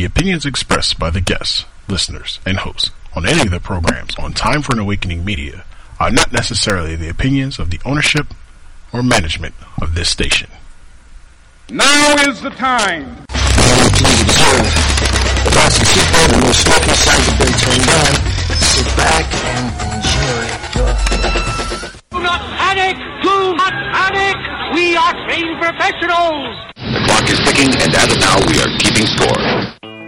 The opinions expressed by the guests, listeners, and hosts on any of the programs on Time for an Awakening Media are not necessarily the opinions of the ownership or management of this station. Now is the time. Fasten seatbelt and your smoking signs have been turned on. Sit back and enjoy. Do not panic! Do not panic! We are trained professionals! The clock is ticking, and as of now, we are keeping score.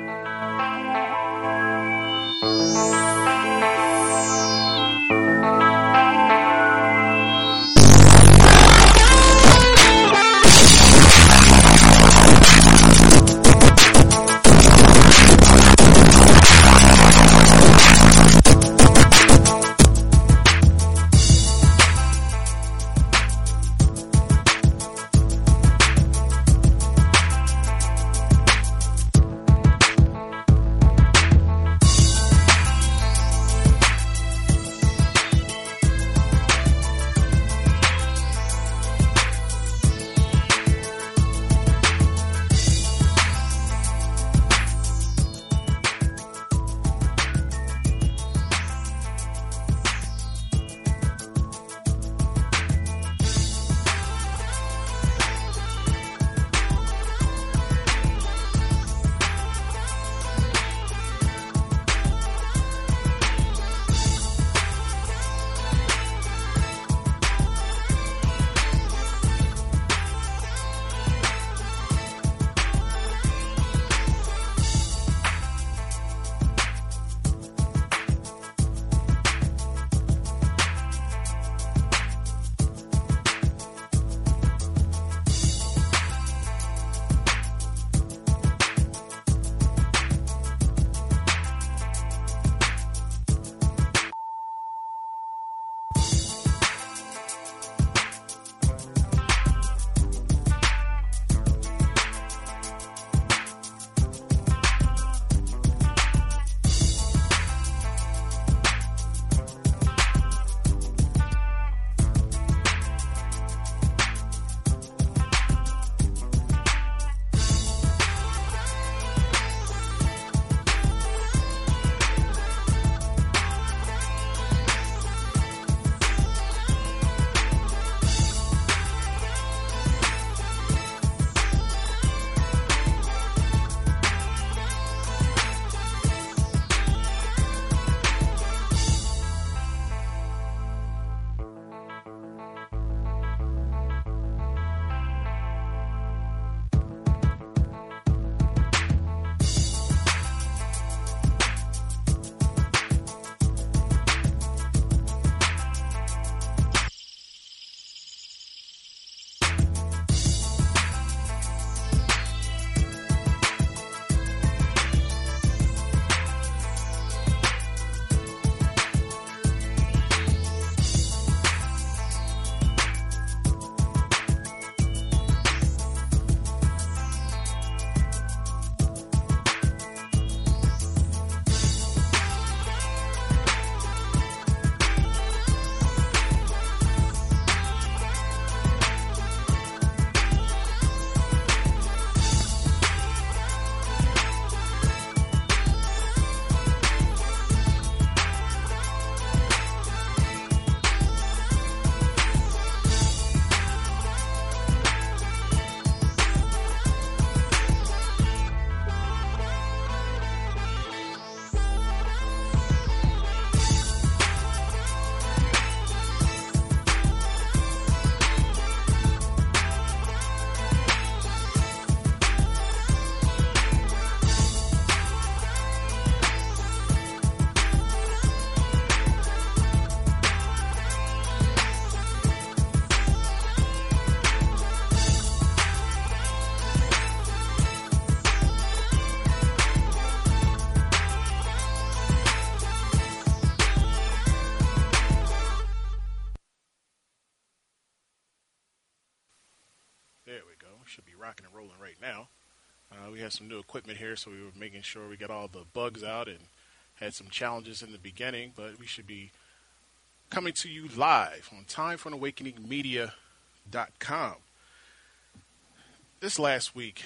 Should be rocking and rolling right now. We had some new equipment here, so we were making sure we got all the bugs out and had some challenges in the beginning, but we should be coming to you live on TimeForAnAwakeningMedia.com. This last week,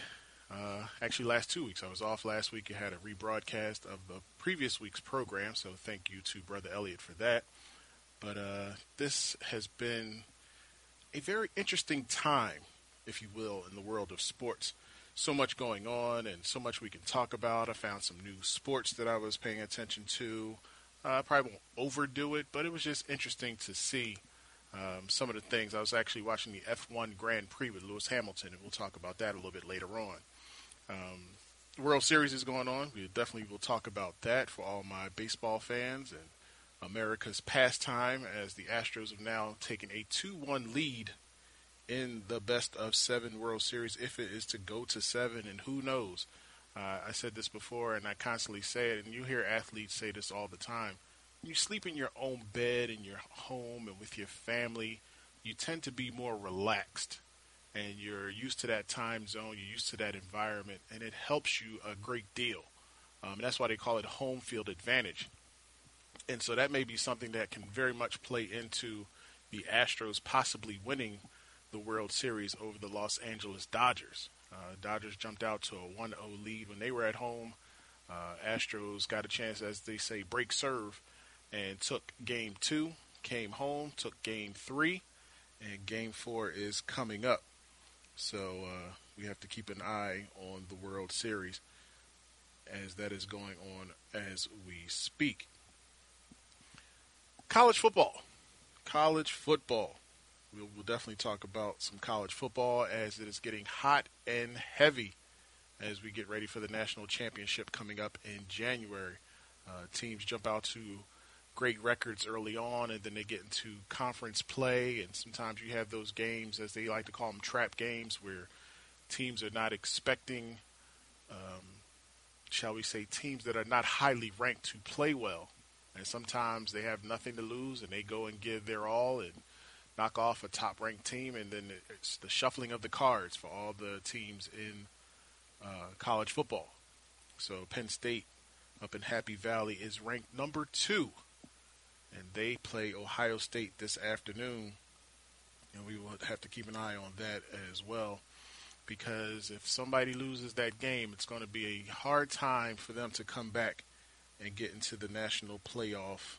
Actually, last 2 weeks. I was off last week. You had a rebroadcast of the previous week's program, so thank you to Brother Elliot for that. But this has been a very interesting time, if you will, in the world of sports. So much going on and so much we can talk about. I found some new sports that I was paying attention to. I probably won't overdo it, but it was just interesting to see some of the things. I was actually watching the F1 Grand Prix with Lewis Hamilton, and we'll talk about that a little bit later on. The World Series is going on. We definitely will talk about that for all my baseball fans and America's pastime, as the Astros have now taken a 2-1 lead in the best-of-7 World Series, if it is to go to 7, and who knows. I said this before, and I constantly say it, and you hear athletes say this all the time. You sleep in your own bed in your home and with your family, you tend to be more relaxed, and you're used to that time zone, you're used to that environment, and it helps you a great deal. And that's why they call it home field advantage. And so that may be something that can very much play into the Astros possibly winning the World Series over the Los Angeles Dodgers. Dodgers jumped out to a 1-0 lead when they were at home. Astros got a chance, as they say, break serve, and took Game 2, came home, took Game 3, and Game 4 is coming up. So we have to keep an eye on the World Series as that is going on as we speak. College football. We'll definitely talk about some college football, as it is getting hot and heavy as we get ready for the national championship coming up in January. Teams jump out to great records early on, and then they get into conference play, and sometimes you have those games, as they like to call them, trap games, where teams are not expecting, shall we say, teams that are not highly ranked to play well. And sometimes they have nothing to lose, and they go and give their all and knock off a top-ranked team, and then it's the shuffling of the cards for all the teams in college football. So Penn State up in Happy Valley is ranked number 2, and they play Ohio State this afternoon, and we will have to keep an eye on that as well, because if somebody loses that game, it's going to be a hard time for them to come back and get into the national playoff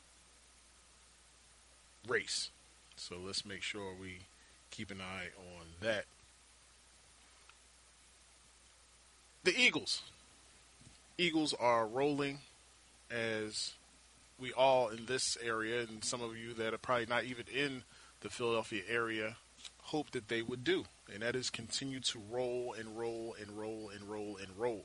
race. So let's make sure we keep an eye on that. The Eagles. Eagles are rolling, as we all in this area, and some of you that are probably not even in the Philadelphia area, hope that they would do. And that is continue to roll and roll and roll and roll and roll.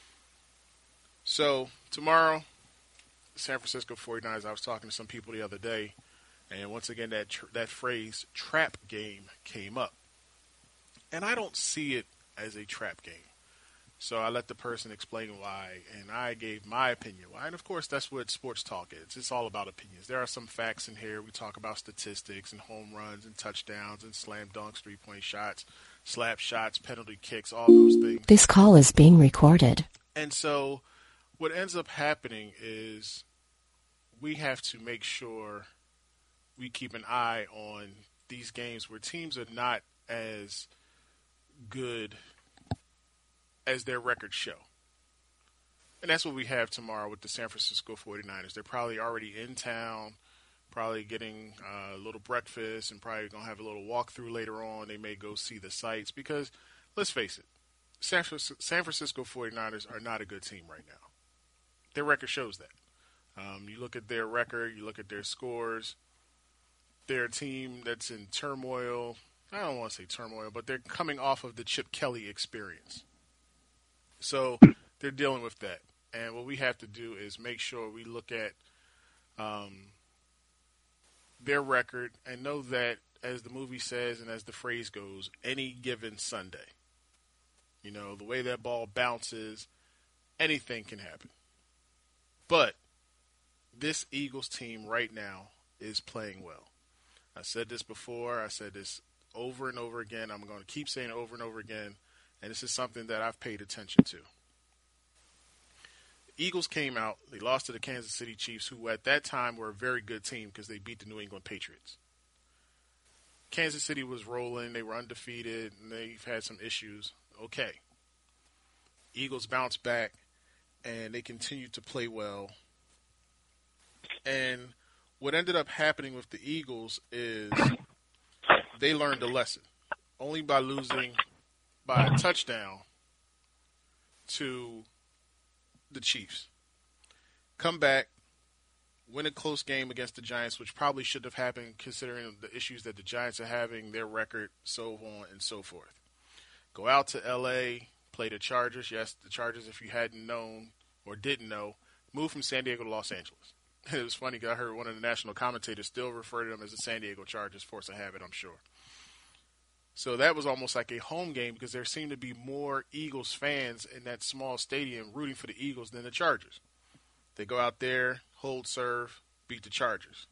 So tomorrow, San Francisco 49ers, I was talking to some people the other day, and once again that phrase, trap game, came up. And I don't see it as a trap game. So I let the person explain why, and I gave my opinion why. And, of course, that's what sports talk is. It's all about opinions. There are some facts in here. We talk about statistics and home runs and touchdowns and slam dunks, three-point shots, slap shots, penalty kicks, all those things. This call is being recorded. And so what ends up happening is we have to make sure we keep an eye on these games where teams are not as good as their records show. And that's what we have tomorrow with the San Francisco 49ers. They're probably already in town, probably getting a little breakfast, and probably going to have a little walkthrough later on. They may go see the sights because, let's face it, San Francisco 49ers are not a good team right now. Their record shows that. You look at their record, you look at their scores, they're a team that's in turmoil. I don't want to say turmoil, but they're coming off of the Chip Kelly experience. So they're dealing with that. And what we have to do is make sure we look at their record and know that, as the movie says and as the phrase goes, any given Sunday. You know, the way that ball bounces, anything can happen. But this Eagles team right now is playing well. I said this before. I said this over and over again. I'm going to keep saying it over and over again. And this is something that I've paid attention to. The Eagles came out. They lost to the Kansas City Chiefs, who at that time were a very good team because they beat the New England Patriots. Kansas City was rolling. They were undefeated, and they've had some issues. Okay. Eagles bounced back, and they continued to play well. And what ended up happening with the Eagles is they learned a lesson. Only by losing by a touchdown to the Chiefs. Come back, win a close game against the Giants, which probably should have happened considering the issues that the Giants are having, their record, so on and so forth. Go out to L.A., play the Chargers. Yes, the Chargers, if you hadn't known or didn't know, moved from San Diego to Los Angeles. It was funny because I heard one of the national commentators still refer to them as the San Diego Chargers, force of habit, I'm sure. So that was almost like a home game because there seemed to be more Eagles fans in that small stadium rooting for the Eagles than the Chargers. They go out there, hold serve, beat the Chargers.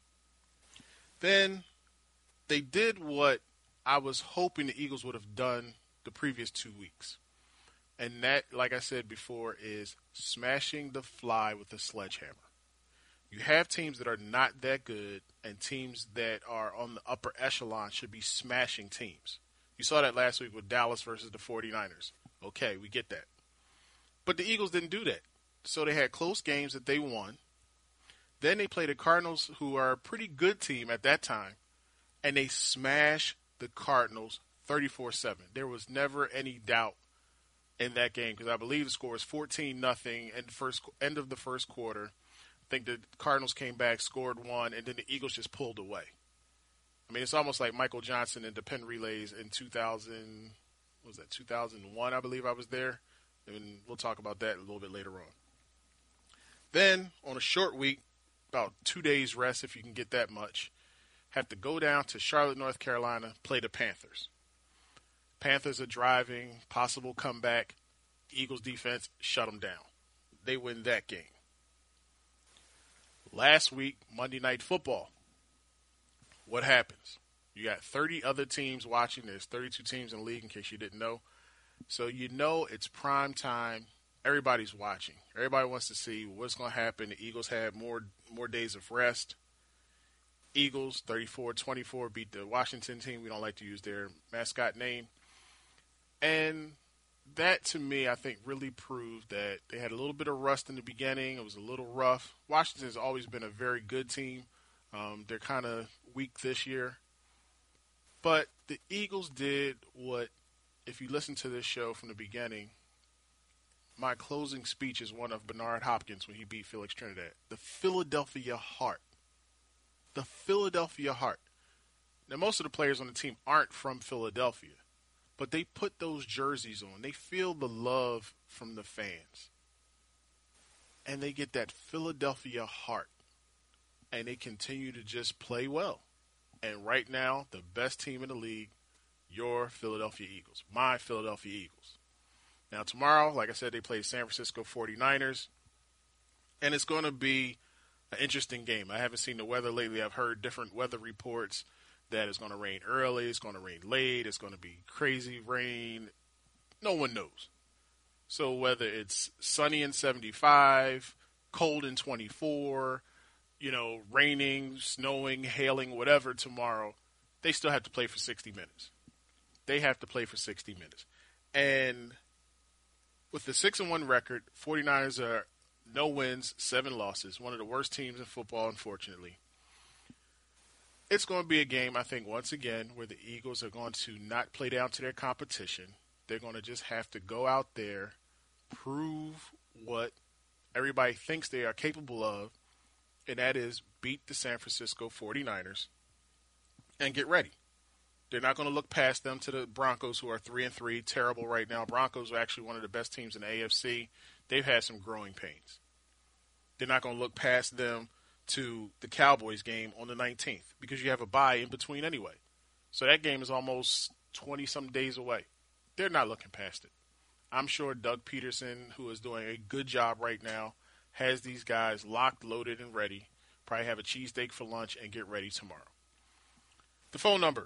Then they did what I was hoping the Eagles would have done the previous 2 weeks. And that, like I said before, is smashing the fly with a sledgehammer. You have teams that are not that good and teams that are on the upper echelon should be smashing teams. You saw that last week with Dallas versus the 49ers. Okay, we get that. But the Eagles didn't do that. So they had close games that they won. Then they played the Cardinals, who are a pretty good team at that time, and they smashed the Cardinals 34-7. There was never any doubt in that game because I believe the score was 14-0 at the end of the first quarter. I think the Cardinals came back, scored one, and then the Eagles just pulled away. I mean, it's almost like Michael Johnson and the Penn Relays in 2001, I believe I was there. And we'll talk about that a little bit later on. Then, on a short week, about 2 days rest if you can get that much, have to go down to Charlotte, North Carolina, play the Panthers. Panthers are driving, possible comeback. Eagles defense shut them down. They win that game. Last week, Monday Night Football. What happens? You got 30 other teams watching. There's 32 teams in the league, in case you didn't know. So you know it's prime time. Everybody's watching. Everybody wants to see what's going to happen. The Eagles had more days of rest. Eagles, 34-24, beat the Washington team. We don't like to use their mascot name. And that, to me, I think really proved that they had a little bit of rust in the beginning. It was a little rough. Washington's always been a very good team. They're kind of weak this year. But the Eagles did what, if you listen to this show from the beginning, my closing speech is one of Bernard Hopkins when he beat Felix Trinidad. The Philadelphia Heart. The Philadelphia Heart. Now, most of the players on the team aren't from Philadelphia, but they put those jerseys on. They feel the love from the fans. And they get that Philadelphia heart. And they continue to just play well. And right now, the best team in the league, your Philadelphia Eagles. My Philadelphia Eagles. Now, tomorrow, like I said, they play San Francisco 49ers. And it's going to be an interesting game. I haven't seen the weather lately. I've heard different weather reports that it's going to rain early, it's going to rain late, it's going to be crazy rain. No one knows. So whether it's sunny and 75, cold and 24, raining, snowing, hailing, whatever tomorrow, they still have to play for 60 minutes. They have to play for 60 minutes. And with the 6-1 record, 49ers are no wins, 7 losses, one of the worst teams in football, unfortunately. It's going to be a game, I think, once again, where the Eagles are going to not play down to their competition. They're going to just have to go out there, prove what everybody thinks they are capable of, and that is beat the San Francisco 49ers and get ready. They're not going to look past them to the Broncos, who are 3-3, terrible right now. Broncos are actually one of the best teams in the AFC. They've had some growing pains. They're not going to look past them to the Cowboys game on the 19th because you have a bye in between anyway. So that game is almost 20-some days away. They're not looking past it. I'm sure Doug Peterson, who is doing a good job right now, has these guys locked, loaded, and ready. Probably have a cheesesteak for lunch and get ready tomorrow. The phone number,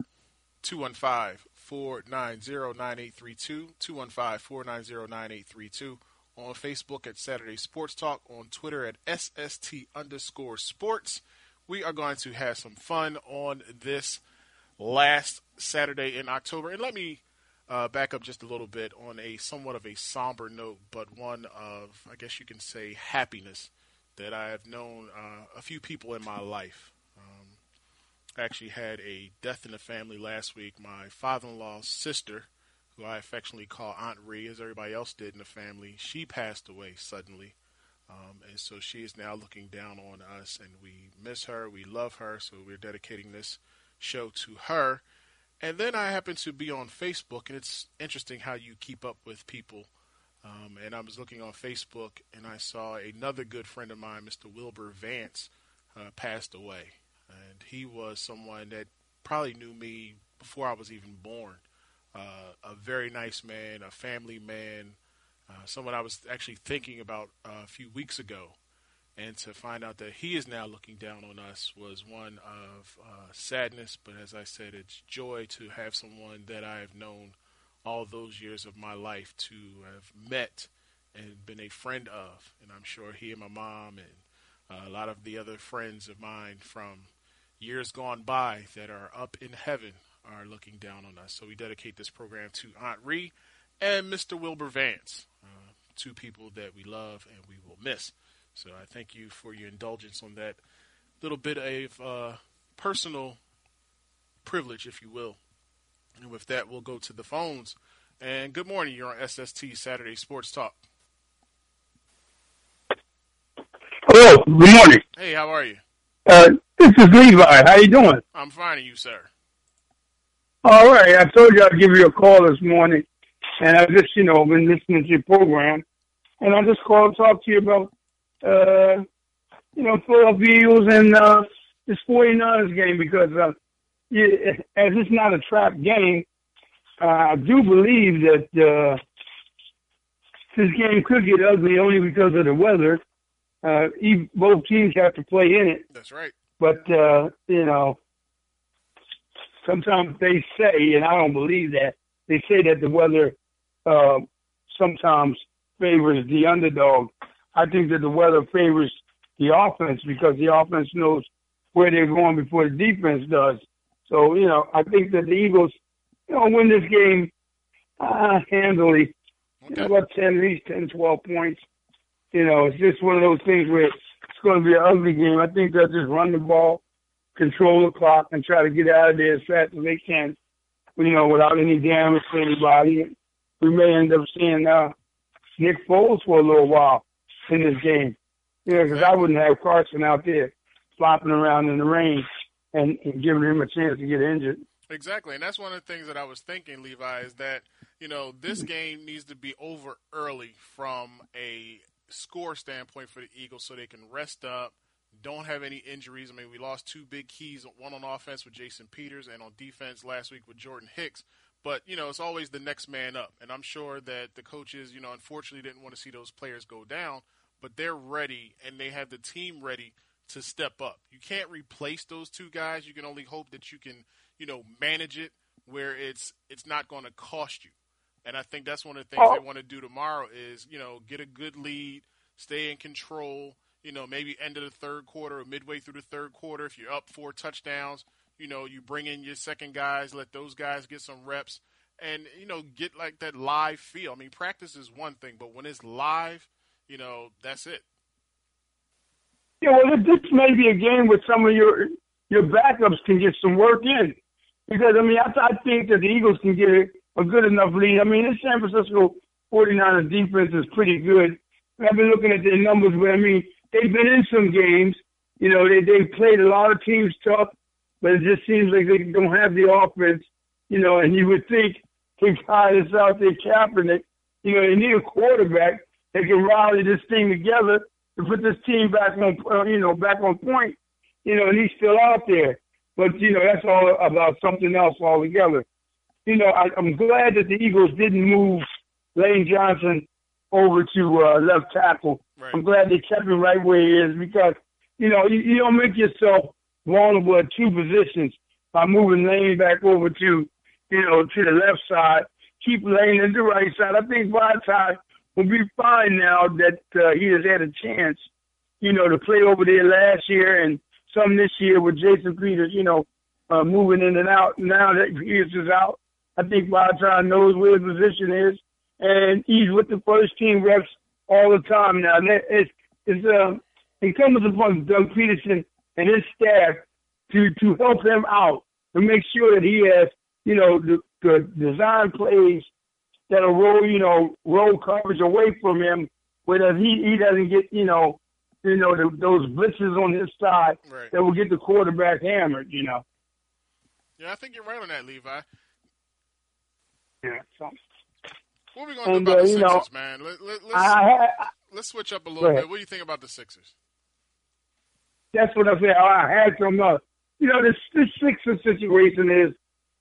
215-490-9832, 215-490-9832. On Facebook at Saturday Sports Talk, on Twitter at SST_sports. We are going to have some fun on this last Saturday in October. And let me back up just a little bit on a somewhat of a somber note, but one of, I guess you can say, happiness that I have known a few people in my life. I actually had a death in the family last week. My father-in-law's sister, who I affectionately call Aunt Ree, as everybody else did in the family, she passed away suddenly. And so she is now looking down on us, and we miss her, we love her, so we're dedicating this show to her. And then I happened to be on Facebook, and it's interesting how you keep up with people. And I was looking on Facebook, and I saw another good friend of mine, Mr. Wilbur Vance, passed away. And he was someone that probably knew me before I was even born. A very nice man, a family man, someone I was actually thinking about a few weeks ago. And to find out that he is now looking down on us was one of sadness, but as I said, it's joy to have someone that I have known all those years of my life to have met and been a friend of. And I'm sure he and my mom and a lot of the other friends of mine from years gone by that are up in heaven are looking down on us. So we dedicate this program to Aunt Ree and Mr. Wilbur Vance, two people that we love and we will miss. So I thank you for your indulgence on that little bit of personal privilege, if you will. And with that, we'll go to the phones. And good morning. You're on SST Saturday Sports Talk. Hello. Good morning. Hey, how are you? This is Levi. How you doing? I'm fine, and you, sir? All right. I told you I'd give you a call this morning, and I just, been listening to your program, and I just called to talk to you about, Philadelphia Eagles and this 49ers game because as it's not a trap game, I do believe that this game could get ugly only because of the weather. Both teams have to play in it. That's right. But, sometimes they say, and I don't believe that, they say that the weather sometimes favors the underdog. I think that the weather favors the offense because the offense knows where they're going before the defense does. So, I think that the Eagles, win this game handily. Okay. About 10, at least 10, 12 points. It's just one of those things where it's going to be an ugly game. I think they'll just run the ball, control the clock, and try to get out of there as fast as they can, without any damage to anybody. We may end up seeing Nick Foles for a little while in this game. Because I wouldn't have Carson out there flopping around in the rain and giving him a chance to get injured. Exactly, and that's one of the things that I was thinking, Levi, is that, this game needs to be over early from a score standpoint for the Eagles so they can rest up, don't have any injuries. I mean, we lost two big keys, one on offense with Jason Peters and on defense last week with Jordan Hicks. But, it's always the next man up. And I'm sure that the coaches, unfortunately didn't want to see those players go down, but they're ready and they have the team ready to step up. You can't replace those two guys. You can only hope that you can, manage it where it's not going to cost you. And I think that's one of the things they want to do tomorrow is, get a good lead, stay in control, maybe end of the third quarter or midway through the third quarter. If you're up 4 touchdowns, you bring in your second guys, let those guys get some reps and, get like that live feel. I mean, practice is one thing, but when it's live, that's it. Yeah, well, this may be a game where some of your backups can get some work in. Because, I think that the Eagles can get a good enough lead. This San Francisco 49ers defense is pretty good. I've been looking at their numbers, but, they've been in some games. They played a lot of teams tough, but it just seems like they don't have the offense, and you would think they hired us out there, Kaepernick. They need a quarterback that can rally this thing together to put this team back on, back on point, and he's still out there. But, that's all about something else altogether. I'm glad that the Eagles didn't move Lane Johnson over to left tackle. Right. I'm glad they kept him right where he is because, you don't make yourself vulnerable at two positions by moving Lane back over to the left side. Keep Lane at the right side. I think Vitae will be fine now that he has had a chance, to play over there last year and some this year with Jason Peters, moving in and out. Now that Peters is out, I think Barton knows where his position is, and he's with the first team reps all the time now. It's incumbent upon Doug Peterson and his staff to help him out, to make sure that he has, the design plays that'll roll coverage away from him, whereas he doesn't get, those blitzes on his side that will get the quarterback hammered, Yeah, I think you're right on that, Levi. Yeah. So. What are we going to do about the Sixers, man? Let's switch up a little bit. What do you think about the Sixers? That's what I said. I had some, this Sixers situation is,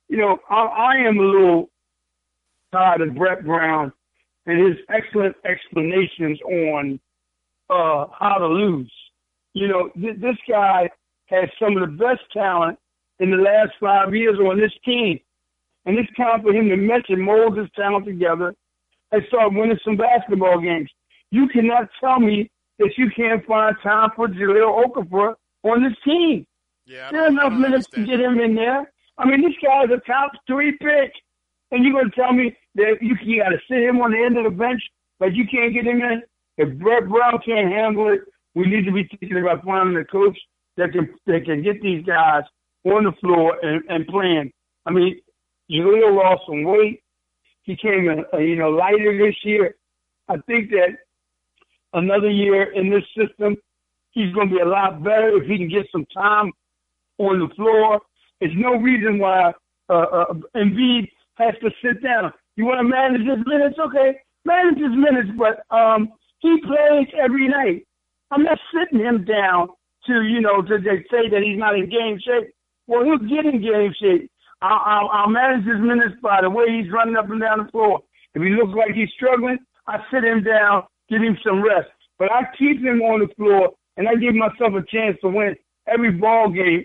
I am a little tired of Brett Brown and his excellent explanations on how to lose. This guy has some of the best talent in the last 5 years on this team. And it's time for him to mesh and mold his talent together and start winning some basketball games. You cannot tell me that you can't find time for Jahlil Okafor on this team. Yeah, there are enough minutes to get him in there. I mean, this guy is a top 3 pick. And you're going to tell me that you got to sit him on the end of the bench, but you can't get him in? If Brett Brown can't handle it, we need to be thinking about finding a coach that can get these guys on the floor and playing. I mean, Jahlil lost some weight. He came, lighter this year. I think that another year in this system, he's going to be a lot better if he can get some time on the floor. There's no reason why Embiid has to sit down. You want to manage his minutes? Okay, manage his minutes, but he plays every night. I'm not sitting him down to say that he's not in game shape. Well, he'll get in game shape. I'll manage his minutes by the way he's running up and down the floor. If he looks like he's struggling, I sit him down, give him some rest. But I keep him on the floor, and I give myself a chance to win every ball game.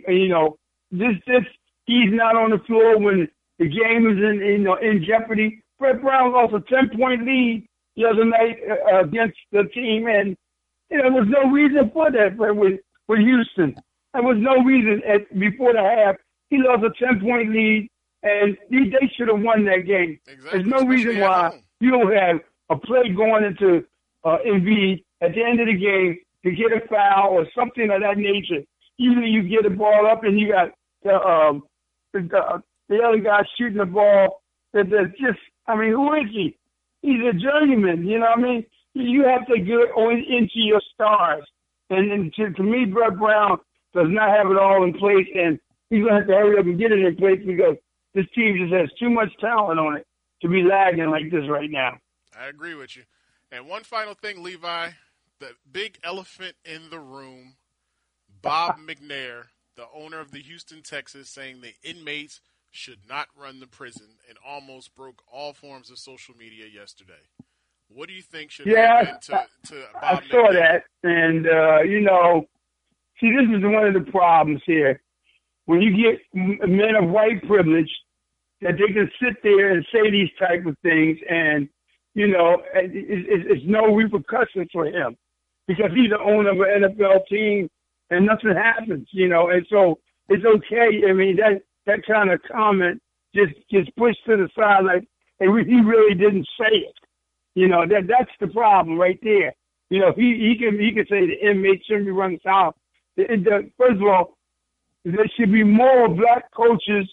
He's not on the floor when the game is in jeopardy. Brett Brown lost a 10-point lead the other night against the team, and there was no reason for that with Houston. There was no reason before the half. He lost a 10-point lead, and they should have won that game. Exactly. There's no reason why you don't have a play going into Embiid at the end of the game to get a foul or something of that nature. Usually you get the ball up and you got the other guy shooting the ball. Who is he? He's a journeyman, you know what I mean? You have to get into your stars. And to me, Brett Brown does not have it all in place, and he's going to have to hurry up and get it in place because this team just has too much talent on it to be lagging like this right now. I agree with you. And one final thing, Levi, the big elephant in the room, Bob McNair, the owner of the Houston Texans, saying the inmates should not run the prison and almost broke all forms of social media yesterday. What do you think should happen to Bob I saw McNair? that, and, see, this is one of the problems here. When you get men of white privilege, that they can sit there and say these type of things, and, it's no repercussions for him because he's the owner of an NFL team and nothing happens, and so it's okay. I mean, that kind of comment just gets pushed to the side like he really didn't say it. That's the problem right there. He can say the inmates shouldn't be running south. First of all, there should be more black coaches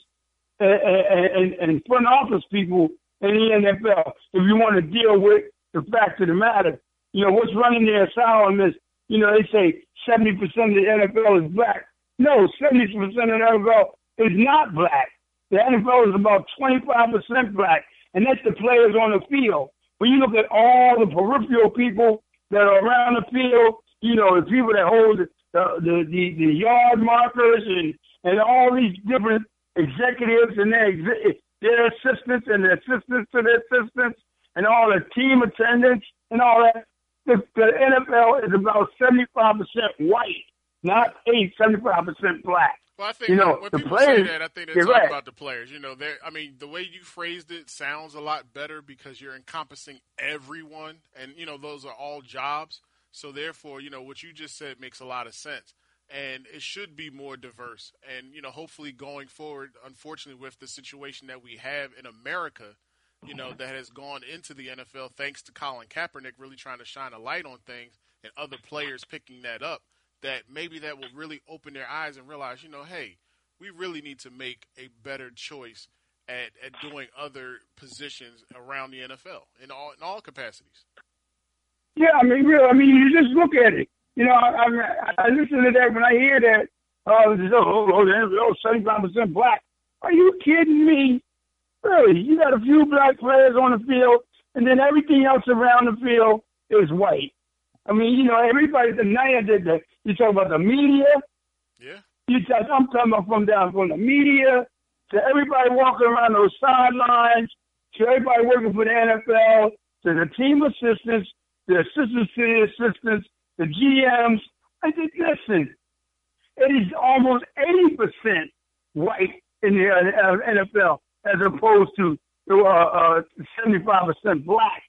and front office people in the NFL if you want to deal with the fact of the matter. What's running their asylum is, they say 70% of the NFL is black. No, 70% of the NFL is not black. The NFL is about 25% black, and that's the players on the field. When you look at all the peripheral people that are around the field, the people that hold the yard markers and all these different executives and their assistants and the assistants to their assistants and all the team attendants and all that. The NFL is about 75% white, not 75% black. Well, I think when people players, say that, I think they're talking about the players. The way you phrased it sounds a lot better because you're encompassing everyone, and those are all jobs. So therefore, what you just said makes a lot of sense. and it should be more diverse. And, hopefully going forward, unfortunately, with the situation that we have in America, that has gone into the NFL thanks to Colin Kaepernick really trying to shine a light on things and other players picking that up, that maybe that will really open their eyes and realize, hey, we really need to make a better choice at doing other positions around the NFL in all capacities. Yeah, really, you just look at it. I listen to that when I hear that. 75% black. Are you kidding me? Really? You got a few black players on the field, and then everything else around the field is white. Everybody tonight you talk about the media. Yeah. I'm talking about from the media to everybody walking around those sidelines, to everybody working for the NFL, to the team assistants, the assistants to the assistants, the GMs. I think, listen, it is almost 80% white in the NFL as opposed to 75% black.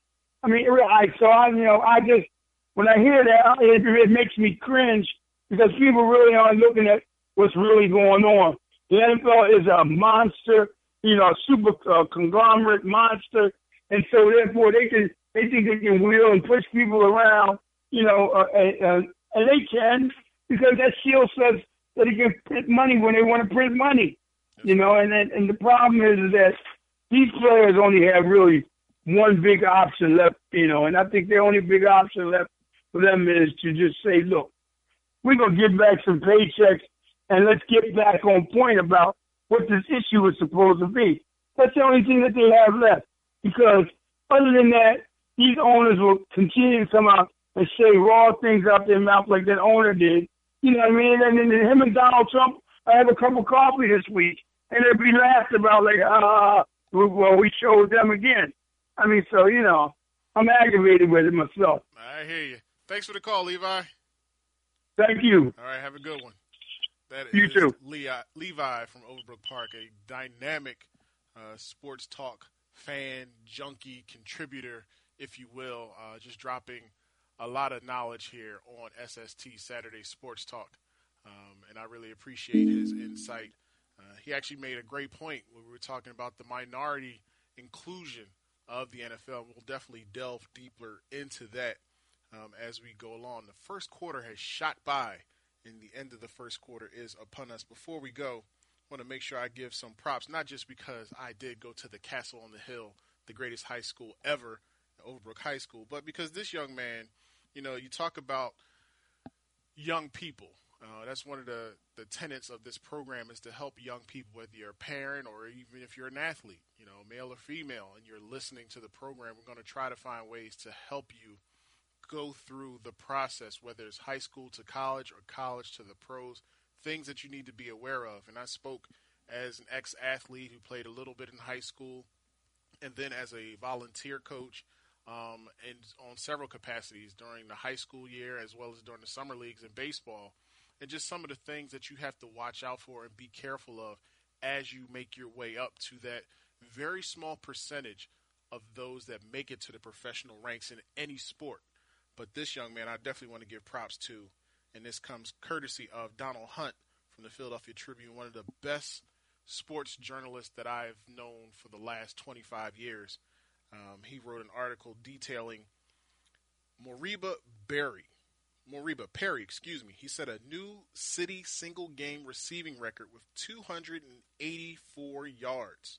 When I hear that, it makes me cringe because people really aren't looking at what's really going on. The NFL is a monster, a super conglomerate monster, and so therefore they think they can wheel and push people around, and they can because that shield says that they can print money when they want to print money, and the problem is that these players only have really one big option left, and I think the only big option left for them is to just say, look, we're going to get back some paychecks and let's get back on point about what this issue is supposed to be. That's the only thing that they have left. Because other than that, these owners will continue to come out and say raw things out their mouth like that owner did. You know what I mean? And then him and Donald Trump, I had a cup of coffee this week, and they'd be laughed about like, well, we showed them again. I'm aggravated with it myself. I hear you. Thanks for the call, Levi. Thank you. All right, have a good one. That you is too. Levi from Overbrook Park, a dynamic sports talk fan, junkie, contributor, if you will, just dropping a lot of knowledge here on SST Saturday Sports Talk. And I really appreciate his insight. He actually made a great point when we were talking about the minority inclusion of the NFL. We'll definitely delve deeper into that as we go along. The first quarter has shot by, and the end of the first quarter is upon us. Before we go, I want to make sure I give some props, not just because I did go to the Castle on the Hill, the greatest high school ever, Overbrook High School, but because this young man, you talk about young people. That's one of the tenets of this program is to help young people, whether you're a parent or even if you're an athlete, male or female, and you're listening to the program. We're going to try to find ways to help you go through the process, whether it's high school to college or college to the pros, things that you need to be aware of. And I spoke as an ex-athlete who played a little bit in high school and then as a volunteer coach and on several capacities during the high school year as well as during the summer leagues in baseball. And just some of the things that you have to watch out for and be careful of as you make your way up to that very small percentage of those that make it to the professional ranks in any sport. But this young man, I definitely want to give props to, and this comes courtesy of Donald Hunt from the Philadelphia Tribune, one of the best sports journalists that I've known for the last 25 years. He wrote an article detailing Moriba Perry. He set a new city single-game receiving record with 284 yards.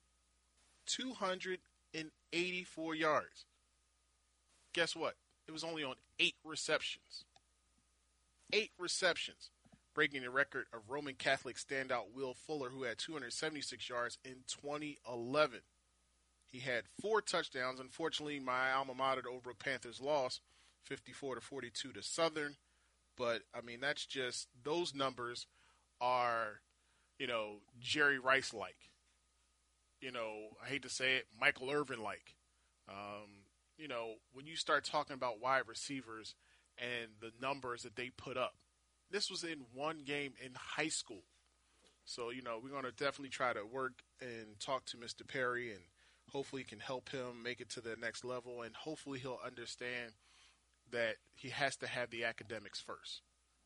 284 yards. Guess what? It was only on 8 receptions. 8 receptions. Breaking the record of Roman Catholic standout Will Fuller, who had 276 yards in 2011. He had 4 touchdowns. Unfortunately, my alma mater, the Overbrook Panthers, lost 54-42 to Southern. But, that's just, those numbers are, Jerry Rice-like. I hate to say it, Michael Irvin-like. When you start talking about wide receivers and the numbers that they put up, this was in one game in high school. So, we're going to definitely try to work and talk to Mr. Perry and hopefully can help him make it to the next level. And hopefully he'll understand that he has to have the academics first.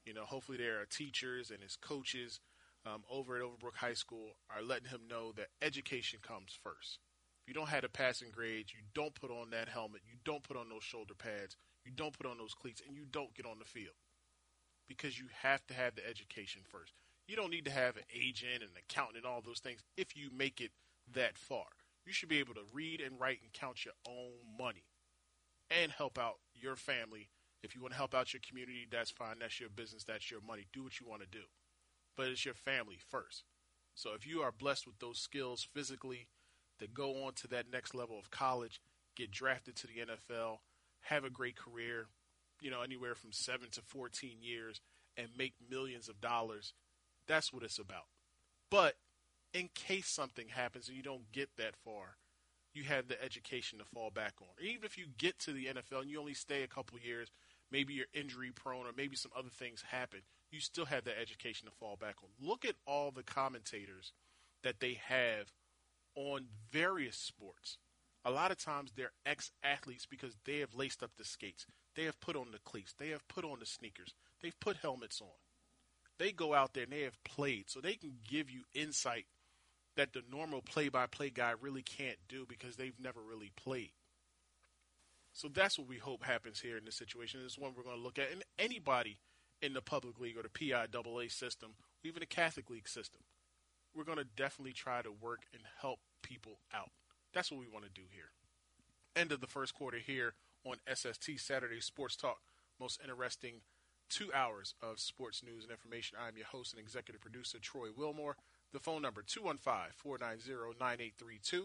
Hopefully their teachers and his coaches over at Overbrook High School are letting him know that education comes first. If you don't have a passing grade, you don't put on that helmet, you don't put on those shoulder pads, you don't put on those cleats, and you don't get on the field. Because you have to have the education first. You don't need to have an agent and an accountant and all those things if you make it that far. You should be able to read and write and count your own money and help out your family. If you want to help out your community, that's fine. That's your business. That's your money. Do what you want to do. But it's your family first. So if you are blessed with those skills physically to go on to that next level of college, get drafted to the NFL, have a great career, anywhere from 7 to 14 years and make millions of dollars, that's what it's about. But in case something happens and you don't get that far, you have the education to fall back on. Even if you get to the NFL and you only stay a couple years, maybe you're injury prone or maybe some other things happen, you still have that education to fall back on. Look at all the commentators that they have on various sports. A lot of times they're ex-athletes because they have laced up the skates. They have put on the cleats. They have put on the sneakers. They've put helmets on. They go out there and they have played, so they can give you insight that the normal play-by-play guy really can't do because they've never really played. So that's what we hope happens here in this situation. This is one we're going to look at. And anybody in the public league or the PIAA system, even the Catholic League system, we're going to definitely try to work and help people out. That's what we want to do here. End of the first quarter here on SST Saturday Sports Talk. Most interesting 2 hours of sports news and information. I'm your host and executive producer, Troy Wilmore. The phone number, 215-490-9832,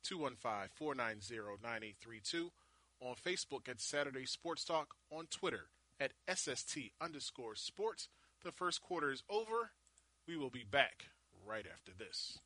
215-490-9832. On Facebook at Saturday Sports Talk. On Twitter at SST_sports. The first quarter is over. We will be back right after this.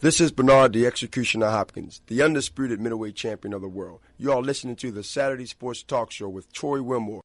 This is Bernard the Executioner Hopkins, the undisputed middleweight champion of the world. You are listening to the Saturday Sports Talk Show with Troy Wilmore.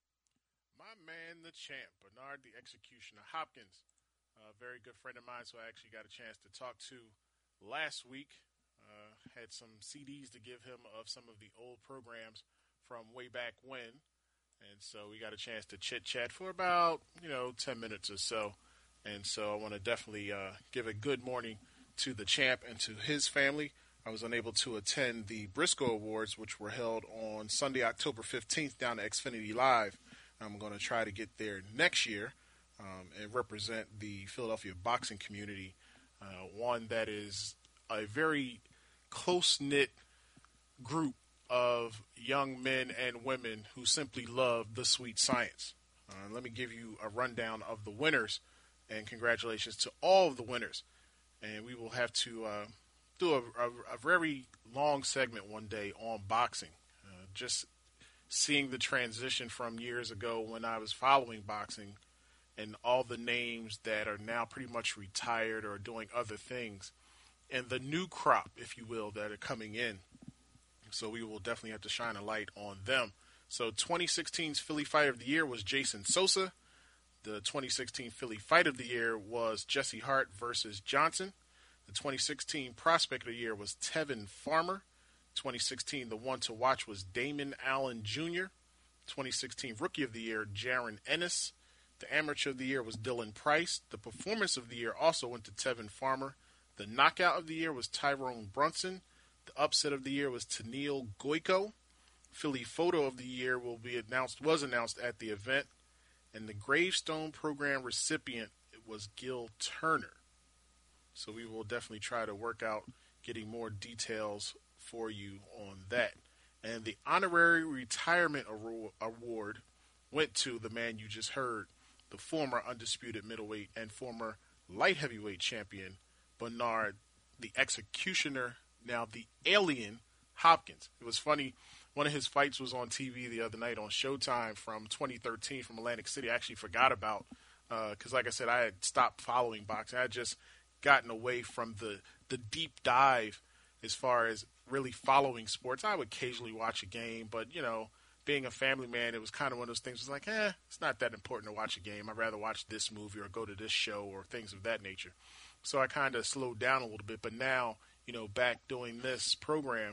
My man, the champ, Bernard the Executioner Hopkins, a very good friend of mine, so I actually got a chance to talk to last week. Had some CDs to give him of some of the old programs from way back when, and so we got a chance to chit-chat for about, 10 minutes or so. And so I want to definitely give a good morning to the champ and to his family. I was unable to attend the Briscoe Awards, which were held on Sunday, October 15th down at Xfinity Live. I'm going to try to get there next year and represent the Philadelphia boxing community, one that is a very close-knit group of young men and women who simply love the sweet science. Let me give you a rundown of the winners, and congratulations to all of the winners. And we will have to do a very long segment one day on boxing. Just seeing the transition from years ago when I was following boxing and all the names that are now pretty much retired or doing other things, and the new crop, if you will, that are coming in. So we will definitely have to shine a light on them. So 2016's Philly Fighter of the Year was Jason Sosa. The 2016 Philly Fight of the Year was Jesse Hart versus Johnson. The 2016 Prospect of the Year was Tevin Farmer. 2016, the one to watch was Damon Allen Jr. 2016 Rookie of the Year, Jaron Ennis. The Amateur of the Year was Dylan Price. The Performance of the Year also went to Tevin Farmer. The Knockout of the Year was Tyrone Brunson. The Upset of the Year was Tennille Goico. Philly Photo of the Year was announced at the event. And the Gravestone Program recipient was Gil Turner. So we will definitely try to work out getting more details for you on that. And the Honorary Retirement Award went to the man you just heard, the former undisputed middleweight and former light heavyweight champion, Bernard the Executioner, now the Alien Hopkins. It was funny. One of his fights was on TV the other night on Showtime from 2013 from Atlantic City. I actually forgot about because, like I said, I had stopped following boxing. I had just gotten away from the deep dive as far as really following sports. I would occasionally watch a game, but, being a family man, it was kind of one of those things. It was like, it's not that important to watch a game. I'd rather watch this movie or go to this show or things of that nature. So I kind of slowed down a little bit. But now, back doing this program,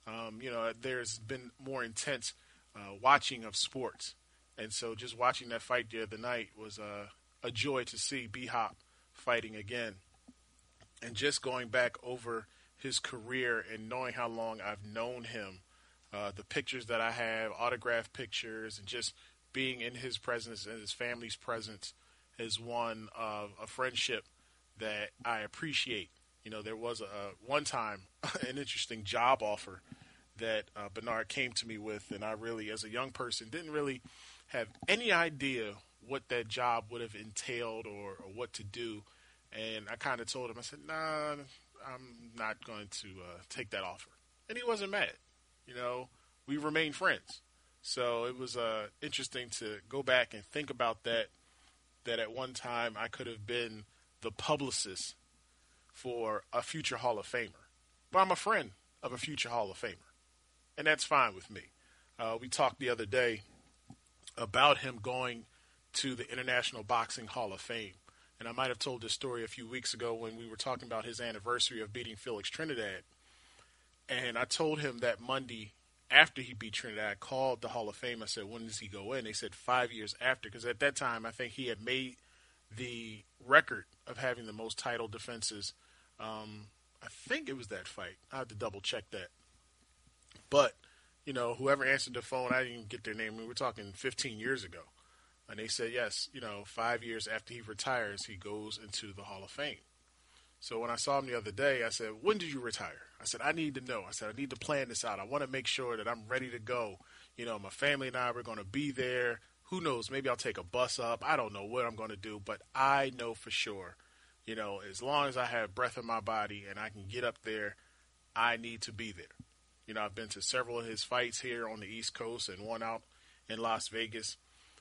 there's been more intense watching of sports. And so just watching that fight the other night was a joy to see B-Hop fighting again. And just going back over his career and knowing how long I've known him, the pictures that I have, autographed pictures, and just being in his presence and his family's presence is one of a friendship that I appreciate. There was one time an interesting job offer that Bernard came to me with, and I really, as a young person, didn't really have any idea what that job would have entailed or what to do. And I kind of told him, I said, nah, I'm not going to take that offer. And he wasn't mad. We remained friends. So it was interesting to go back and think about that at one time I could have been the publicist for a future Hall of Famer. But I'm a friend of a future Hall of Famer. And that's fine with me. We talked the other day about him going to the International Boxing Hall of Fame. And I might have told this story a few weeks ago when we were talking about his anniversary of beating Felix Trinidad. And I told him that Monday after he beat Trinidad, I called the Hall of Fame. I said, when does he go in? They said 5 years after, because at that time I think he had made the record of having the most title defenses. I think it was that fight. I have to double check that. But, whoever answered the phone, I didn't even get their name. We were talking 15 years ago. And they said, yes, 5 years after he retires, he goes into the Hall of Fame. So when I saw him the other day, I said, when did you retire? I said, I need to know. I said, I need to plan this out. I want to make sure that I'm ready to go. My family and I, we're going to be there. Who knows? Maybe I'll take a bus up. I don't know what I'm going to do, but I know for sure, as long as I have breath in my body and I can get up there, I need to be there. I've been to several of his fights here on the East Coast and one out in Las Vegas.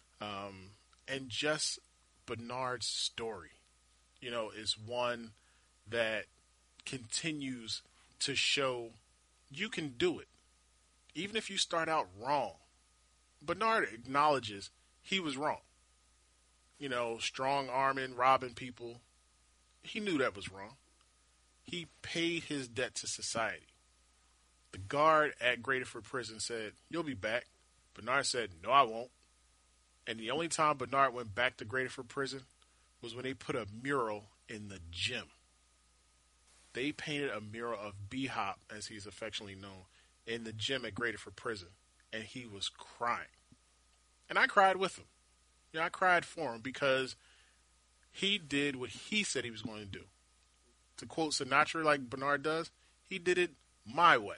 And just Bernard's story, is one that continues to show you can do it, even if you start out wrong. Bernard acknowledges he was wrong. Strong arming, robbing people. He knew that was wrong. He paid his debt to society. The guard at Graterford Prison said, "You'll be back." Bernard said, "No, I won't." And the only time Bernard went back to Graterford Prison was when they put a mural in the gym. They painted a mural of B-Hop, as he's affectionately known, in the gym at Graterford Prison. And he was crying. And I cried with him. I cried for him because he did what he said he was going to do. To quote Sinatra like Bernard does, he did it my way.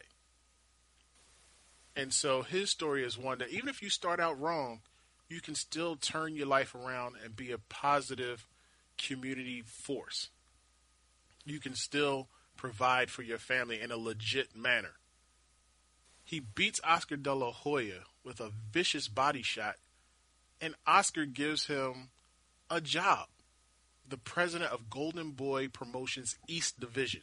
And so his story is one that even if you start out wrong, you can still turn your life around and be a positive community force. You can still provide for your family in a legit manner. He beats Oscar De La Hoya with a vicious body shot, and Oscar gives him a job. The president of Golden Boy Promotions East Division.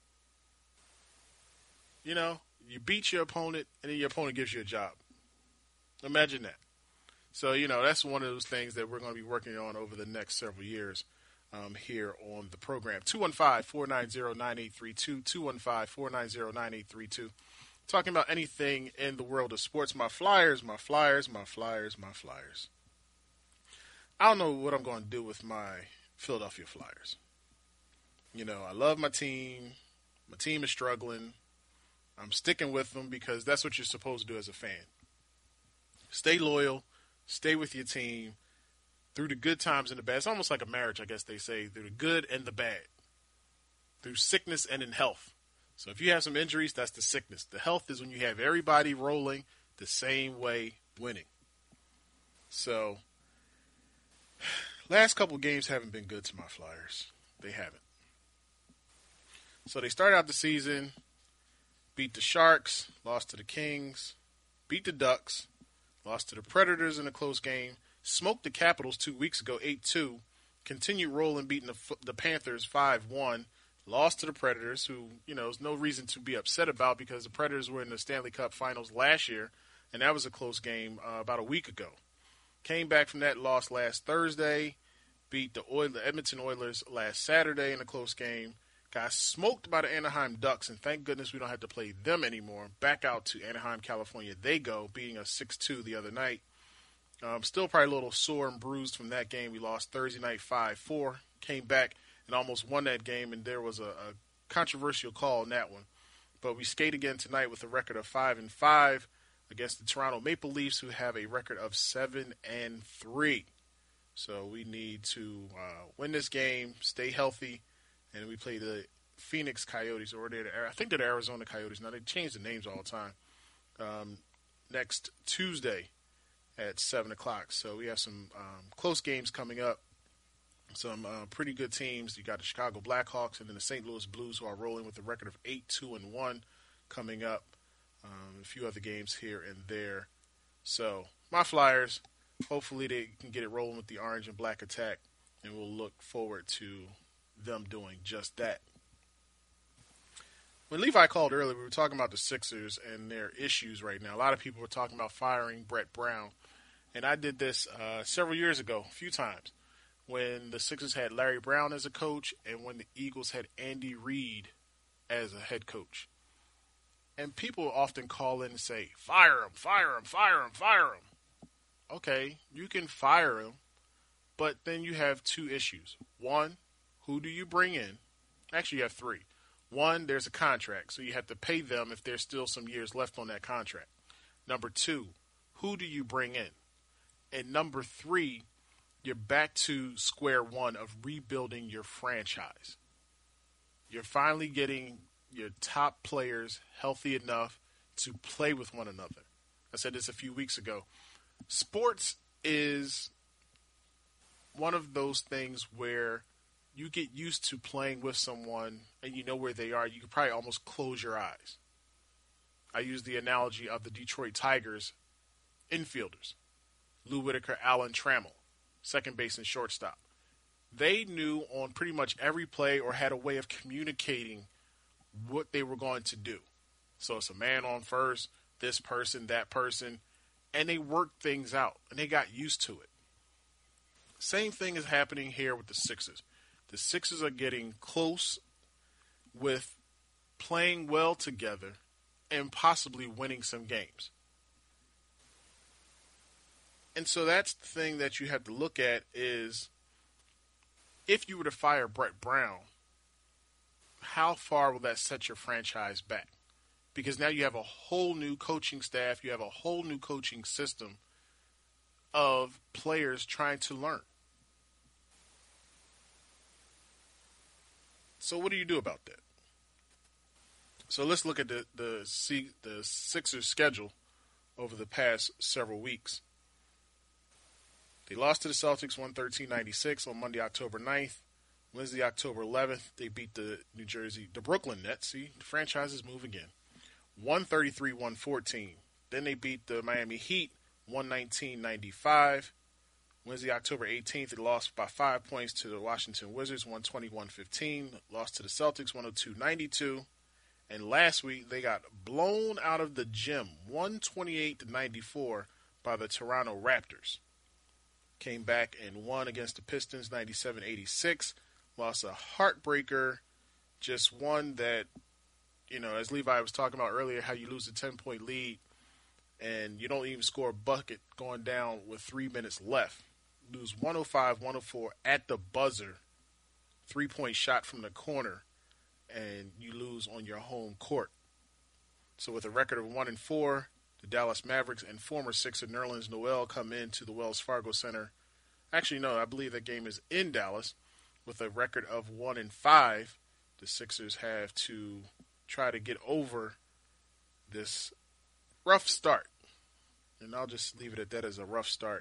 You beat your opponent, and then your opponent gives you a job. Imagine that. So, that's one of those things that we're going to be working on over the next several years here on the program. 215-490-9832, 215-490-9832. Talking about anything in the world of sports. My Flyers. I don't know what I'm going to do with my Philadelphia Flyers. I love my team. My team is struggling. I'm sticking with them because that's what you're supposed to do as a fan. Stay loyal. Stay with your team through the good times and the bad. It's almost like a marriage, I guess they say, through the good and the bad, through sickness and in health. So if you have some injuries, that's the sickness. The health is when you have everybody rolling the same way, winning. So last couple games haven't been good to my Flyers. They haven't. So they started out the season, beat the Sharks, lost to the Kings, beat the Ducks, lost to the Predators in a close game, smoked the Capitals 2 weeks ago, 8-2, continued rolling, beating the Panthers 5-1, lost to the Predators, who, there's no reason to be upset about because the Predators were in the Stanley Cup Finals last year, and that was a close game about a week ago. Came back from that loss last Thursday, beat the Edmonton Oilers last Saturday in a close game, got smoked by the Anaheim Ducks, and thank goodness we don't have to play them anymore. Back out to Anaheim, California they go, beating us 6-2 the other night. Still probably a little sore and bruised from that game. We lost Thursday night 5-4, came back and almost won that game, and there was a controversial call in that one. But we skate again tonight with a record of 5-5 against the Toronto Maple Leafs, who have a record of 7-3. So we need to win this game, stay healthy, and we play the Phoenix Coyotes, or I think they're the Arizona Coyotes. Now, they change the names all the time. Next Tuesday at 7 o'clock. So we have some close games coming up. Some pretty good teams. You got the Chicago Blackhawks and then the St. Louis Blues, who are rolling with a record of 8-2-1 coming up. A few other games here and there. So my Flyers, hopefully they can get it rolling with the orange and black attack, and we'll look forward to them doing just that. When Levi called earlier, we were talking about the Sixers and their issues right now. A lot of people were talking about firing Brett Brown. And I did this several years ago, a few times, when the Sixers had Larry Brown as a coach and when the Eagles had Andy Reid as a head coach. And people often call in and say, fire him, fire him, fire him, fire him. Okay, you can fire him, but then you have two issues. One, who do you bring in? Actually, you have three. One, there's a contract, so you have to pay them if there's still some years left on that contract. Number two, who do you bring in? And number three, you're back to square one of rebuilding your franchise. You're finally getting your top players healthy enough to play with one another. I said this a few weeks ago. Sports is one of those things where you get used to playing with someone and you know where they are. You can probably almost close your eyes. I use the analogy of the Detroit Tigers infielders. Lou Whitaker, Alan Trammell, second base and shortstop. They knew on pretty much every play or had a way of communicating what they were going to do. So it's a man on first, this person, that person, and they worked things out, and they got used to it. Same thing is happening here with the Sixers. The Sixers are getting close with playing well together and possibly winning some games. And so that's the thing that you have to look at is if you were to fire Brett Brown, how far will that set your franchise back? Because now you have a whole new coaching staff, you have a whole new coaching system of players trying to learn. So what do you do about that? So let's look at the Sixers schedule over the past several weeks. They lost to the Celtics 113-96 on Monday, October 9th. Wednesday, October 11th, they beat the Brooklyn Nets. See, the franchises move again. 133-114. Then they beat the Miami Heat 119-95. Wednesday, October 18th, they lost by 5 points to the Washington Wizards 120-115. Lost to the Celtics 102-92. And last week, they got blown out of the gym 128-94 by the Toronto Raptors. Came back and won against the Pistons 97-86. Lost a heartbreaker. Just one that, you know, as Levi was talking about earlier, how you lose a 10-point lead and you don't even score a bucket going down with 3 minutes left. Lose 105-104 at the buzzer. 3-point shot from the corner. And you lose on your home court. So with a record of 1-4, the Dallas Mavericks and former Sixer Nerlens Noel come into the Wells Fargo Center. Actually, no, I believe that game is in Dallas. With a record of 1-5, the Sixers have to try to get over this rough start. And I'll just leave it at that as a rough start.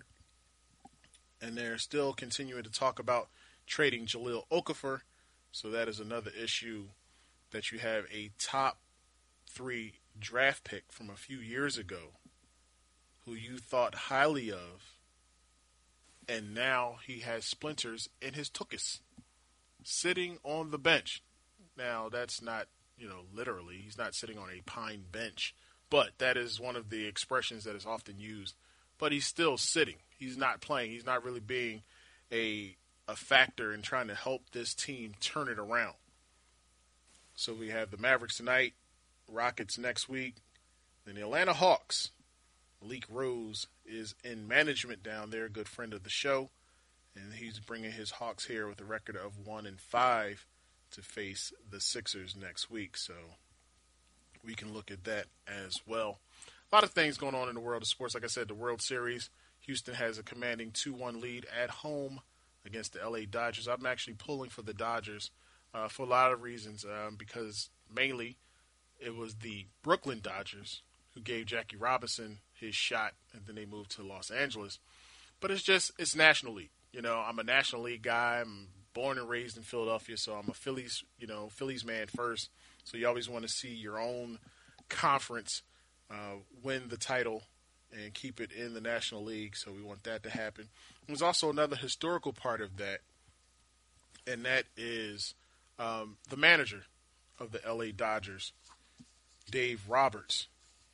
And they're still continuing to talk about trading Jahlil Okafor. So that is another issue that you have a top 3 draft pick from a few years ago who you thought highly of, and now he has splinters in his tuchus sitting on the bench. Now, that's not, literally, he's not sitting on a pine bench, but that is one of the expressions that is often used. But he's still sitting. He's not playing. He's not really being a factor in trying to help this team turn it around. So we have the Mavericks tonight, Rockets next week, then the Atlanta Hawks. Malik Rose is in management down there, a good friend of the show, and he's bringing his Hawks here with a record of 1-5 to face the Sixers next week. So we can look at that as well. A lot of things going on in the world of sports. Like I said, the World Series, Houston has a commanding 2-1 lead at home against the LA Dodgers. I'm actually pulling for the Dodgers for a lot of reasons, because mainly it was the Brooklyn Dodgers who gave Jackie Robinson his shot, and then they moved to Los Angeles. But it's National League. I'm a National League guy. I'm born and raised in Philadelphia, so I'm a Phillies man first. So you always want to see your own conference win the title and keep it in the National League, so we want that to happen. There's also another historical part of that, and that is the manager of the LA Dodgers, Dave Roberts.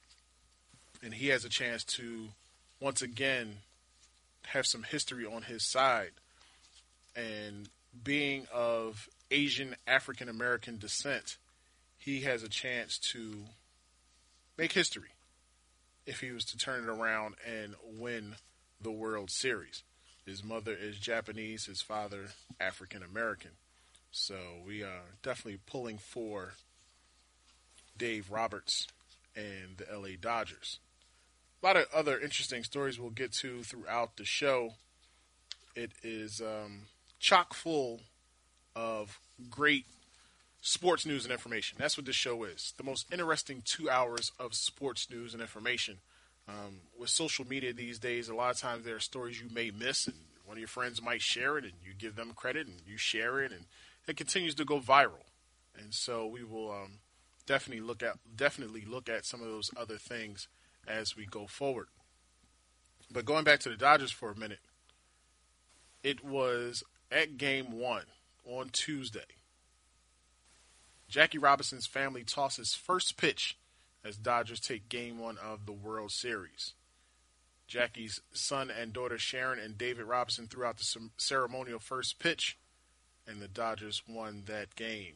And he has a chance to, once again, have some history on his side. And being of Asian African American descent, he has a chance to make history if he was to turn it around and win the World Series. His mother is Japanese, his father African American. So we are definitely pulling for Dave Roberts and the LA Dodgers. A lot of other interesting stories we'll get to throughout the show. It is chock full of great sports news and information. That's what this show is. The most interesting 2 hours of sports news and information. With social media these days, a lot of times there are stories you may miss, and one of your friends might share it, and you give them credit, and you share it, and it continues to go viral. And so we will definitely look at some of those other things as we go forward. But going back to the Dodgers for a minute, it was at Game 1 on Tuesday. Jackie Robinson's family tosses first pitch as Dodgers take Game 1 of the World Series. Jackie's son and daughter Sharon and David Robinson threw out the ceremonial first pitch, and the Dodgers won that game.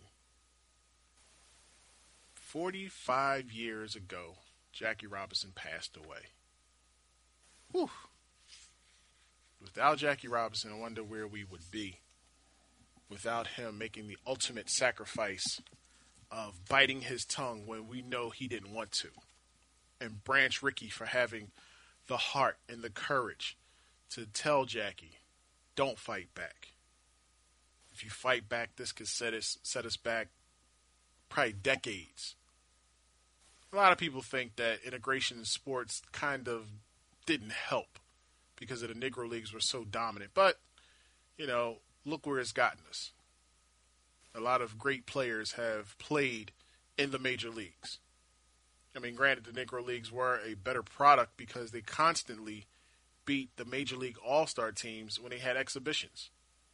45 years ago, Jackie Robinson passed away. Whew. Without Jackie Robinson, I wonder where we would be. Without him making the ultimate sacrifice of biting his tongue when we know he didn't want to. And Branch Rickey for having the heart and the courage to tell Jackie, don't fight back. If you fight back, this could set us back probably decades. A lot of people think that integration in sports kind of didn't help because of the Negro Leagues were so dominant. But, look where it's gotten us. A lot of great players have played in the major leagues. I mean, granted, the Negro Leagues were a better product because they constantly beat the Major League All-Star teams when they had exhibitions.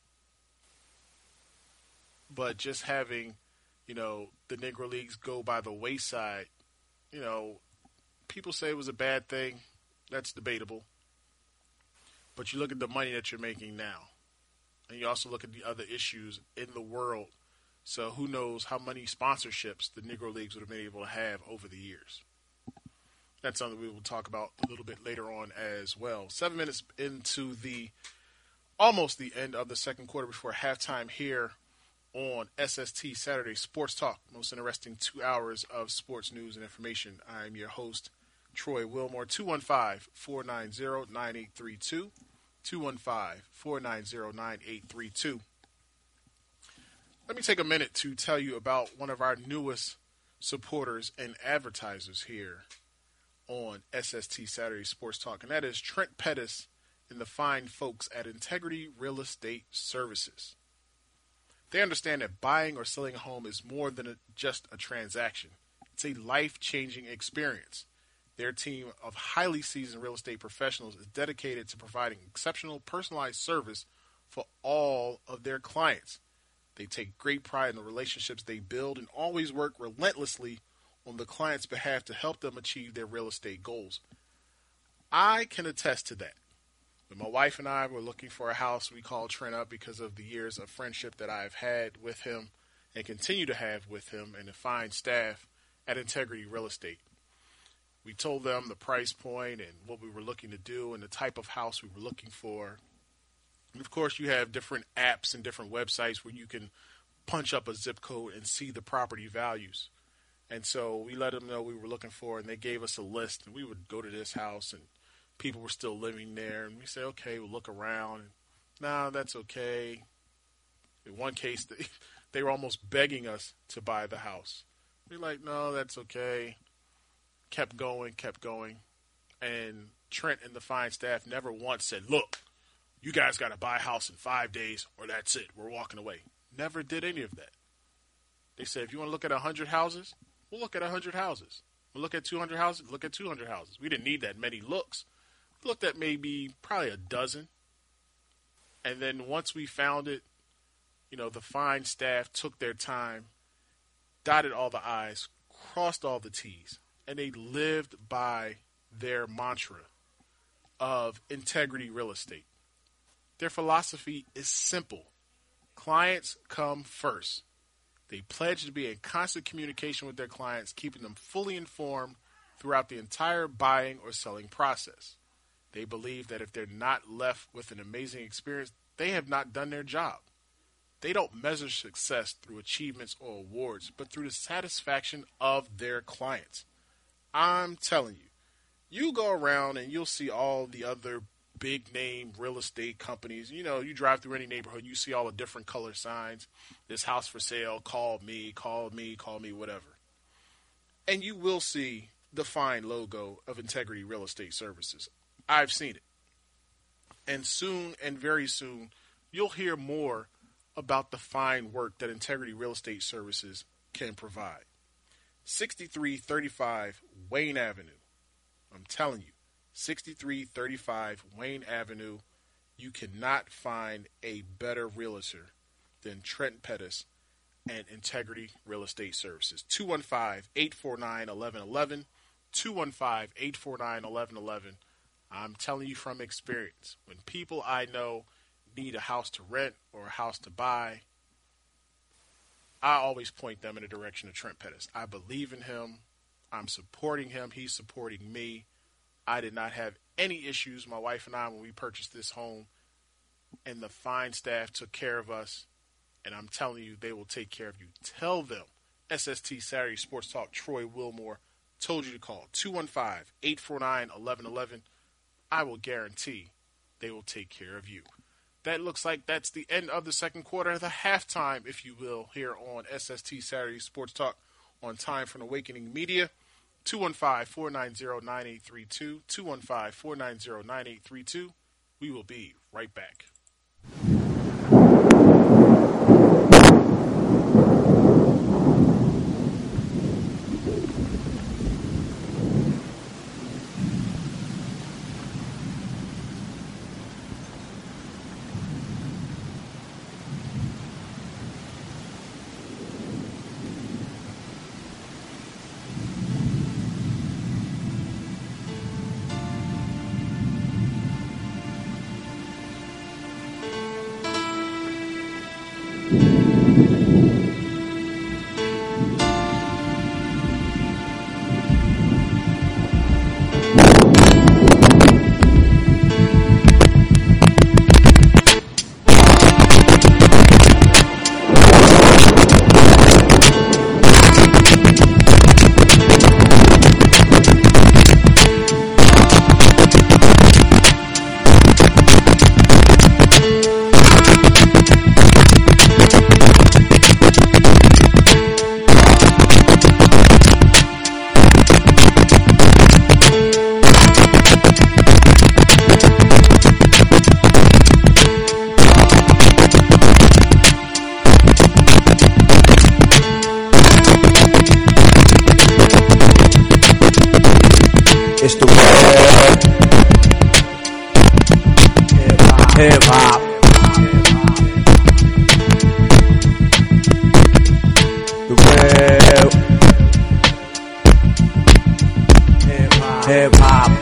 But just having, the Negro Leagues go by the wayside, people say it was a bad thing. That's debatable. But you look at the money that you're making now. And you also look at the other issues in the world. So who knows how many sponsorships the Negro Leagues would have been able to have over the years. That's something we will talk about a little bit later on as well. 7 minutes into almost the end of the second quarter before halftime here on SST Saturday Sports Talk. Most interesting 2 hours of sports news and information. I'm your host, Troy Wilmore. 215-490-9832. 215-490-9832. Let me take a minute to tell you about one of our newest supporters and advertisers here on SST Saturday Sports Talk, and that is Trent Pettis and the fine folks at Integrity Real Estate Services. They understand that buying or selling a home is more than just a transaction. It's a life-changing experience. Their team of highly seasoned real estate professionals is dedicated to providing exceptional personalized service for all of their clients. They take great pride in the relationships they build and always work relentlessly on the client's behalf to help them achieve their real estate goals. I can attest to that. When my wife and I were looking for a house, we called Trent up because of the years of friendship that I've had with him and continue to have with him and the fine staff at Integrity Real Estate. We told them the price point and what we were looking to do and the type of house we were looking for. And of course, you have different apps and different websites where you can punch up a zip code and see the property values. And so we let them know we were looking for, and they gave us a list. And we would go to this house, and people were still living there. And we say, okay, we'll look around. And, no, that's okay. In one case, they were almost begging us to buy the house. We're like, no, that's okay. Kept going. And Trent and the fine staff never once said, look, you guys got to buy a house in 5 days or that's it. We're walking away. Never did any of that. They said, if you want to look at 100 houses, we'll look at 100 houses. We'll look at 200 houses, look at 200 houses. We didn't need that many looks. We looked at probably a dozen. And then once we found it, the fine staff took their time, dotted all the I's, crossed all the T's, and they lived by their mantra of integrity real estate. Their philosophy is simple. Clients come first. They pledge to be in constant communication with their clients, keeping them fully informed throughout the entire buying or selling process. They believe that if they're not left with an amazing experience, they have not done their job. They don't measure success through achievements or awards, but through the satisfaction of their clients. I'm telling you, you go around and you'll see all the other big name real estate companies. You drive through any neighborhood, you see all the different color signs. This house for sale, call me, whatever. And you will see the fine logo of Integrity Real Estate Services. I've seen it. And soon, and very soon, you'll hear more about the fine work that Integrity Real Estate Services can provide. 6335 Wayne Avenue. I'm telling you, 6335 Wayne Avenue. You cannot find a better realtor than Trent Pettis and Integrity Real Estate Services. 215-849-1111. 215-849-1111. I'm telling you from experience, when people I know need a house to rent or a house to buy, I always point them in the direction of Trent Pettis. I believe in him. I'm supporting him. He's supporting me. I did not have any issues, my wife and I, when we purchased this home, and the fine staff took care of us, and I'm telling you, they will take care of you. Tell them SST Saturday Sports Talk, Troy Wilmore, told you to call 215-849-1111. I will guarantee they will take care of you. That looks like that's the end of the second quarter, the halftime, if you will, here on SST Saturday Sports Talk on Time from Awakening Media. 215-490-9832. 215-490-9832. We will be right back. hip-hop. The real hip-hop.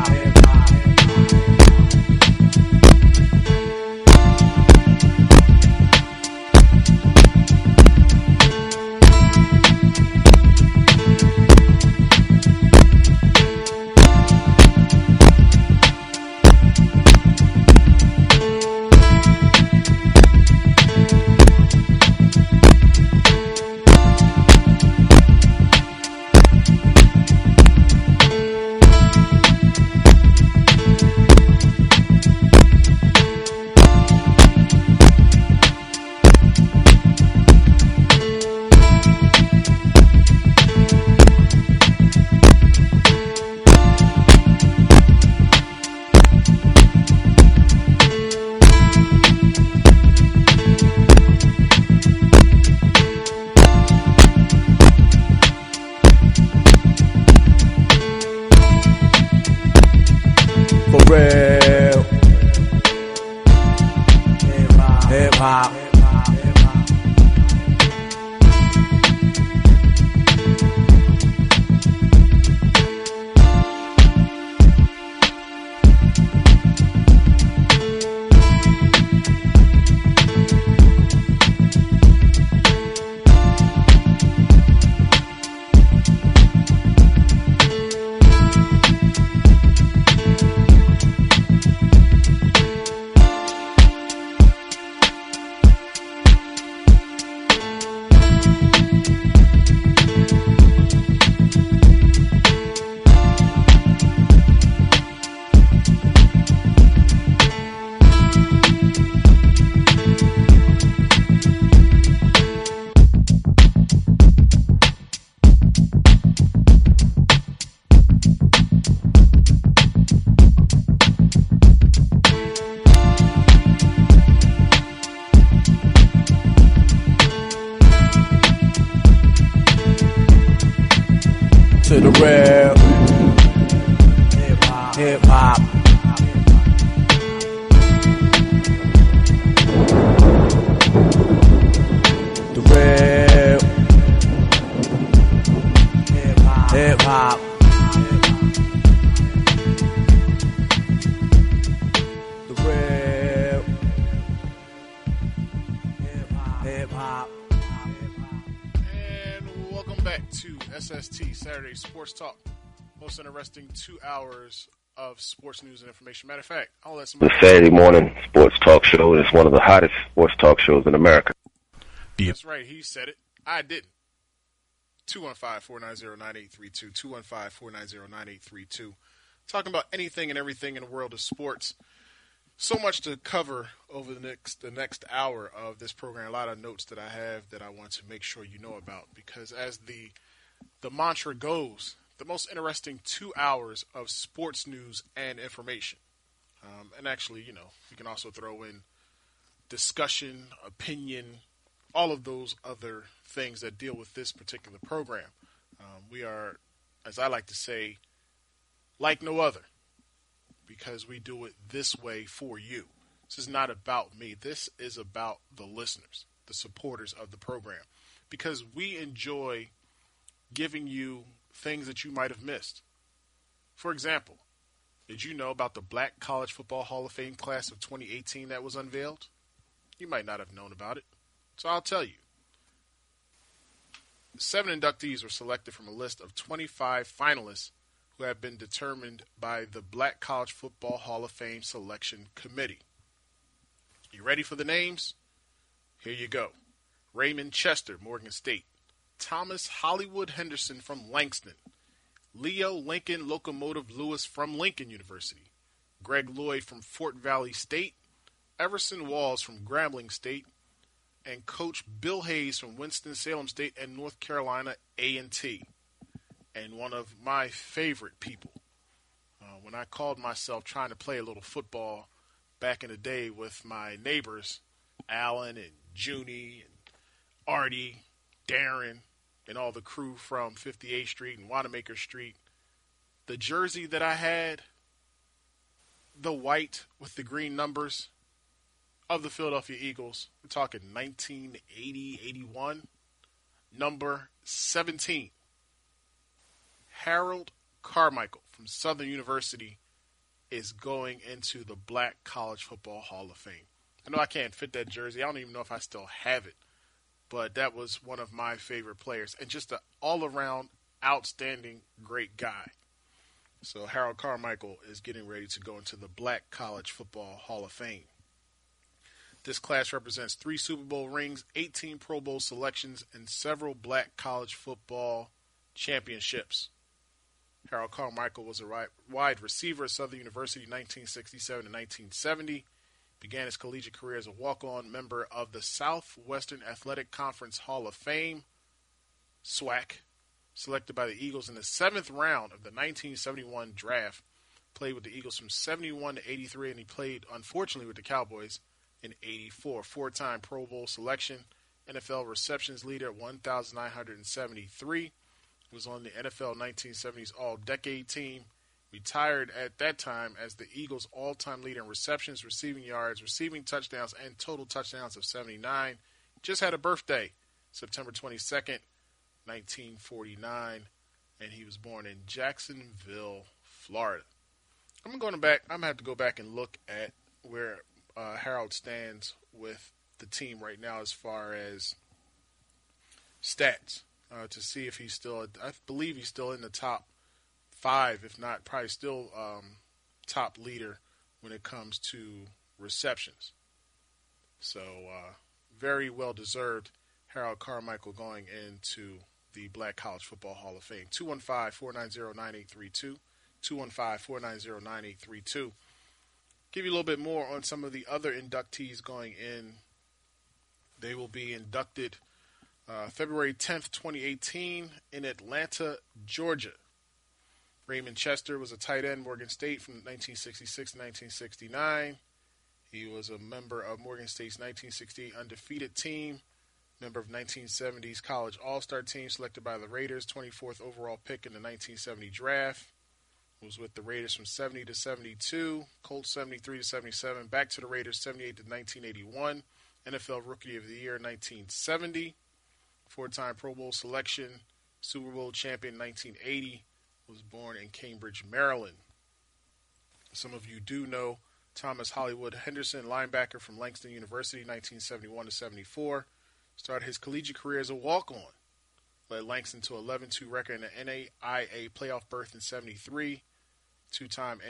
Hip-hop. hop. And welcome back to SST, Saturday Sports Talk. Most interesting 2 hours of sports news and information. Matter of fact, I'll let somebody... The Saturday morning sports talk show is one of the hottest sports talk shows in America. That's right. He said it. I didn't. 215-490-9832. 215-490-9832. Talking about anything and everything in the world of sports. So much to cover over the next hour of this program. A lot of notes that I have that I want to make sure you know about, because as the mantra goes, the most interesting 2 hours of sports news and information. And actually, you can also throw in discussion, opinion, all of those other things that deal with this particular program. We are, as I like to say, like no other, because we do it this way for you. This is not about me. This is about the listeners, the supporters of the program, because we enjoy giving you things that you might have missed. For example, did you know about the Black College Football Hall of Fame class of 2018 that was unveiled? You might not have known about it, so I'll tell you. 7 inductees were selected from a list of 25 finalists who have been determined by the Black College Football Hall of Fame Selection Committee. You ready for the names? Here you go. Raymond Chester, Morgan State. Thomas Hollywood Henderson from Langston. Leo Lincoln Locomotive Lewis from Lincoln University. Greg Lloyd from Fort Valley State. Everson Walls from Grambling State. And Coach Bill Hayes from Winston-Salem State and North Carolina A&T. And one of my favorite people. When I called myself trying to play a little football back in the day with my neighbors, Alan and Junie and Artie, Darren, and all the crew from 58th Street and Wanamaker Street, the jersey that I had, the white with the green numbers of the Philadelphia Eagles, we're talking 1980, 81, number 17. Harold Carmichael from Southern University is going into the Black College Football Hall of Fame. I know I can't fit that jersey. I don't even know if I still have it. But that was one of my favorite players and just an all-around outstanding great guy. So Harold Carmichael is getting ready to go into the Black College Football Hall of Fame. This class represents 3 Super Bowl rings, 18 Pro Bowl selections, and several Black College Football championships. Harold Carmichael was a wide receiver at Southern University 1967 to 1970. Began his collegiate career as a walk-on member of the Southwestern Athletic Conference Hall of Fame, SWAC, selected by the Eagles in the 7th round of the 1971 draft. Played with the Eagles from 71 to 83, and he played, unfortunately, with the Cowboys in 84. 4-time Pro Bowl selection, NFL receptions leader at 1,973. Was on the NFL 1970s All-Decade team. Retired at that time as the Eagles' all-time leader in receptions, receiving yards, receiving touchdowns, and total touchdowns of 79. Just had a birthday, September 22nd, 1949, and he was born in Jacksonville, Florida. I'm going to have to go back and look at where Harold stands with the team right now as far as stats to see if he's still. I believe he's still in the top 5, if not probably still top leader when it comes to receptions. So very well deserved Harold Carmichael going into the Black College Football Hall of Fame. 215-490-9832. 215-490-9832. Give you a little bit more on some of the other inductees going in. They will be inducted February 10th, 2018 in Atlanta, Georgia. Raymond Chester was a tight end, Morgan State from 1966 to 1969. He was a member of Morgan State's 1968 undefeated team, member of 1970s college all-star team selected by the Raiders, 24th overall pick in the 1970 draft. Was with the Raiders from 70 to 72, Colts 73 to 77, back to the Raiders 78 to 1981, NFL Rookie of the Year 1970, 4-time Pro Bowl selection, Super Bowl champion 1980, was born in Cambridge, Maryland. Some of you do know Thomas Hollywood Henderson, linebacker from Langston University 1971 to 74, Started his collegiate career as a walk-on. Led Langston to 11-2 record in the NAIA playoff berth in 73. Two-time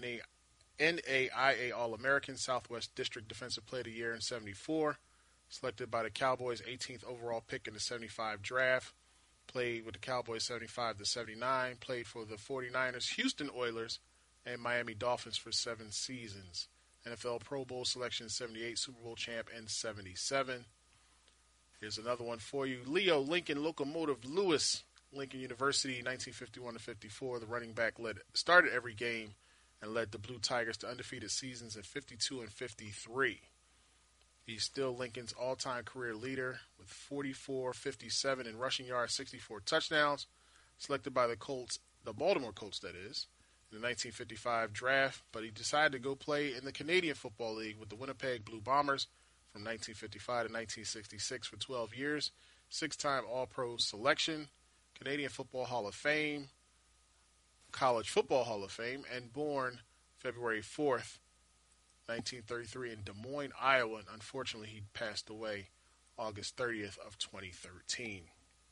NAIA All-American, Southwest District Defensive Player of the Year in 74. Selected by the Cowboys, 18th overall pick in the 75 draft. Played with the Cowboys 75 to 79. Played for the 49ers, Houston Oilers, and Miami Dolphins for 7 seasons. NFL Pro Bowl selection in 78, Super Bowl champ in 77. Here's another one for you. Leo Lincoln Locomotive Lewis, Lincoln University, 1951 to 54. The running back started every game and led the Blue Tigers to undefeated seasons in 52 and 53. He's still Lincoln's all-time career leader with 44, 57 in rushing yards, 64 touchdowns. Selected by the Colts, the Baltimore Colts, that is, in the 1955 draft. But he decided to go play in the Canadian Football League with the Winnipeg Blue Bombers from 1955 to 1966 for 12 years. 6-time All-Pro selection, Canadian Football Hall of Fame, College Football Hall of Fame, and born February 4th, 1933 in Des Moines, Iowa, and unfortunately he passed away August 30th of 2013.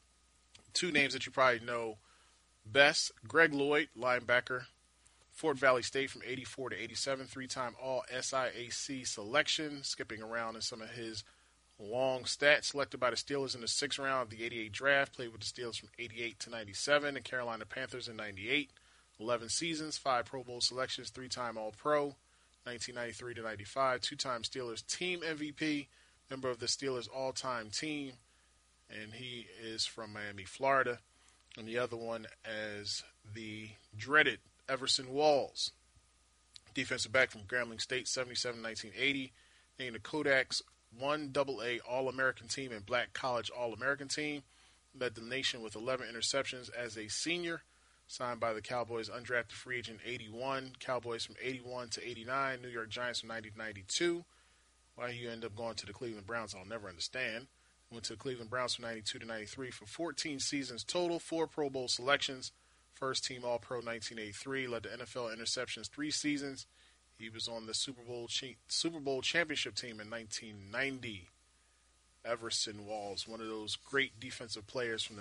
2 names that you probably know best: Greg Lloyd, linebacker, Fort Valley State from 84 to 87, 3-time All-SIAC selection, skipping around in some of his long stats. Selected by the Steelers in the 6th round of the 88 draft, played with the Steelers from 88 to 97, and Carolina Panthers in 98. 11 seasons, 5 Pro Bowl selections, 3-time All-Pro, 1993 to 95, 2-time Steelers team MVP, member of the Steelers all-time team, and he is from Miami, Florida. And the other one as the dreaded Everson Walls, defensive back from Grambling State, 77-1980, named the Kodak's 1AA All-American team and Black College All-American team, led the nation with 11 interceptions as a senior. Signed by the Cowboys, undrafted free agent 81, Cowboys from 81 to 89, New York Giants from 90 to 92. Why you end up going to the Cleveland Browns, I'll never understand. Went to the Cleveland Browns from 92 to 93 for 14 seasons total, 4 Pro Bowl selections, first team All-Pro 1983, led the NFL interceptions 3 seasons. He was on the Super Bowl championship team in 1990. Everson Walls, one of those great defensive players from the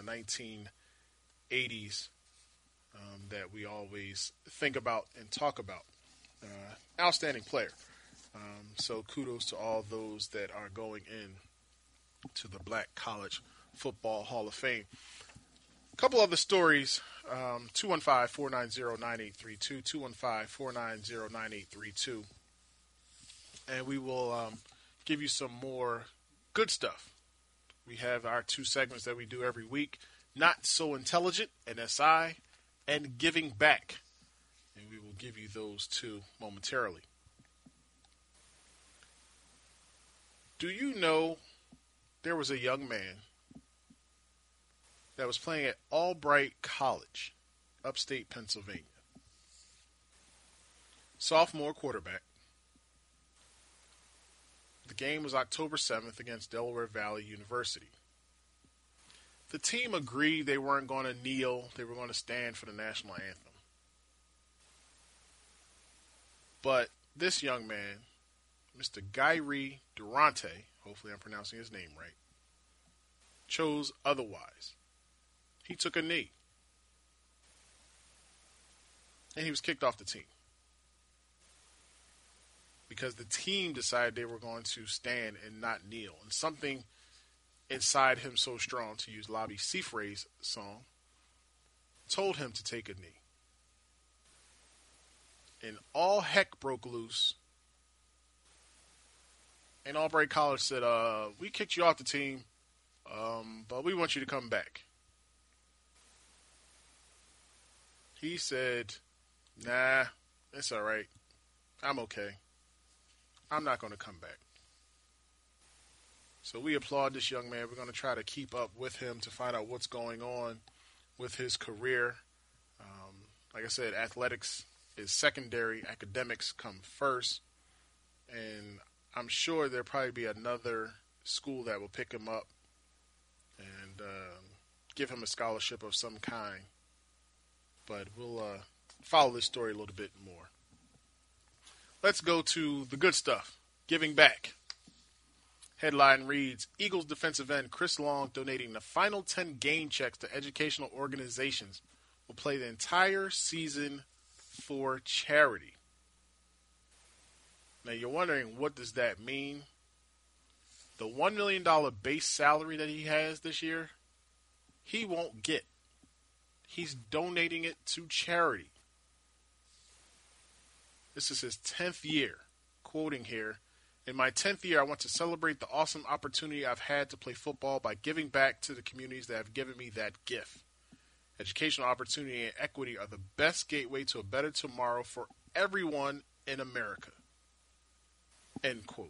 1980s. That we always think about and talk about. Outstanding player. So kudos to all those that are going in to the Black College Football Hall of Fame. A couple other stories. 215-490-9832. 215-490-9832. And we will give you some more good stuff. We have our 2 segments that we do every week. Not So Intelligent, NSI, and Giving Back. And we will give you those 2 momentarily. Do you know there was a young man that was playing at Albright College, upstate Pennsylvania? Sophomore quarterback. The game was October 7th against Delaware Valley University. The team agreed they weren't going to kneel. They were going to stand for the national anthem. But this young man, Mr. Gary Durante, hopefully I'm pronouncing his name right, chose otherwise. He took a knee. And he was kicked off the team. Because the team decided they were going to stand and not kneel. And something inside him so strong, to use Lobby Seafray's song, told him to take a knee. And all heck broke loose. And Albright College said, we kicked you off the team, but we want you to come back. He said, nah, it's all right. I'm okay. I'm not going to come back. So we applaud this young man. We're going to try to keep up with him to find out what's going on with his career. Like I said, athletics is secondary. Academics come first. And I'm sure there'll probably be another school that will pick him up and give him a scholarship of some kind. But we'll follow this story a little bit more. Let's go to the good stuff, giving back. Headline reads, Eagles defensive end Chris Long donating the final 10 game checks to educational organizations will play the entire season for charity. Now you're wondering, what does that mean? The $1 million base salary that he has this year, he won't get. He's donating it to charity. This is his 10th year. Quoting here, in my 10th year, I want to celebrate the awesome opportunity I've had to play football by giving back to the communities that have given me that gift. Educational opportunity and equity are the best gateway to a better tomorrow for everyone in America. End quote.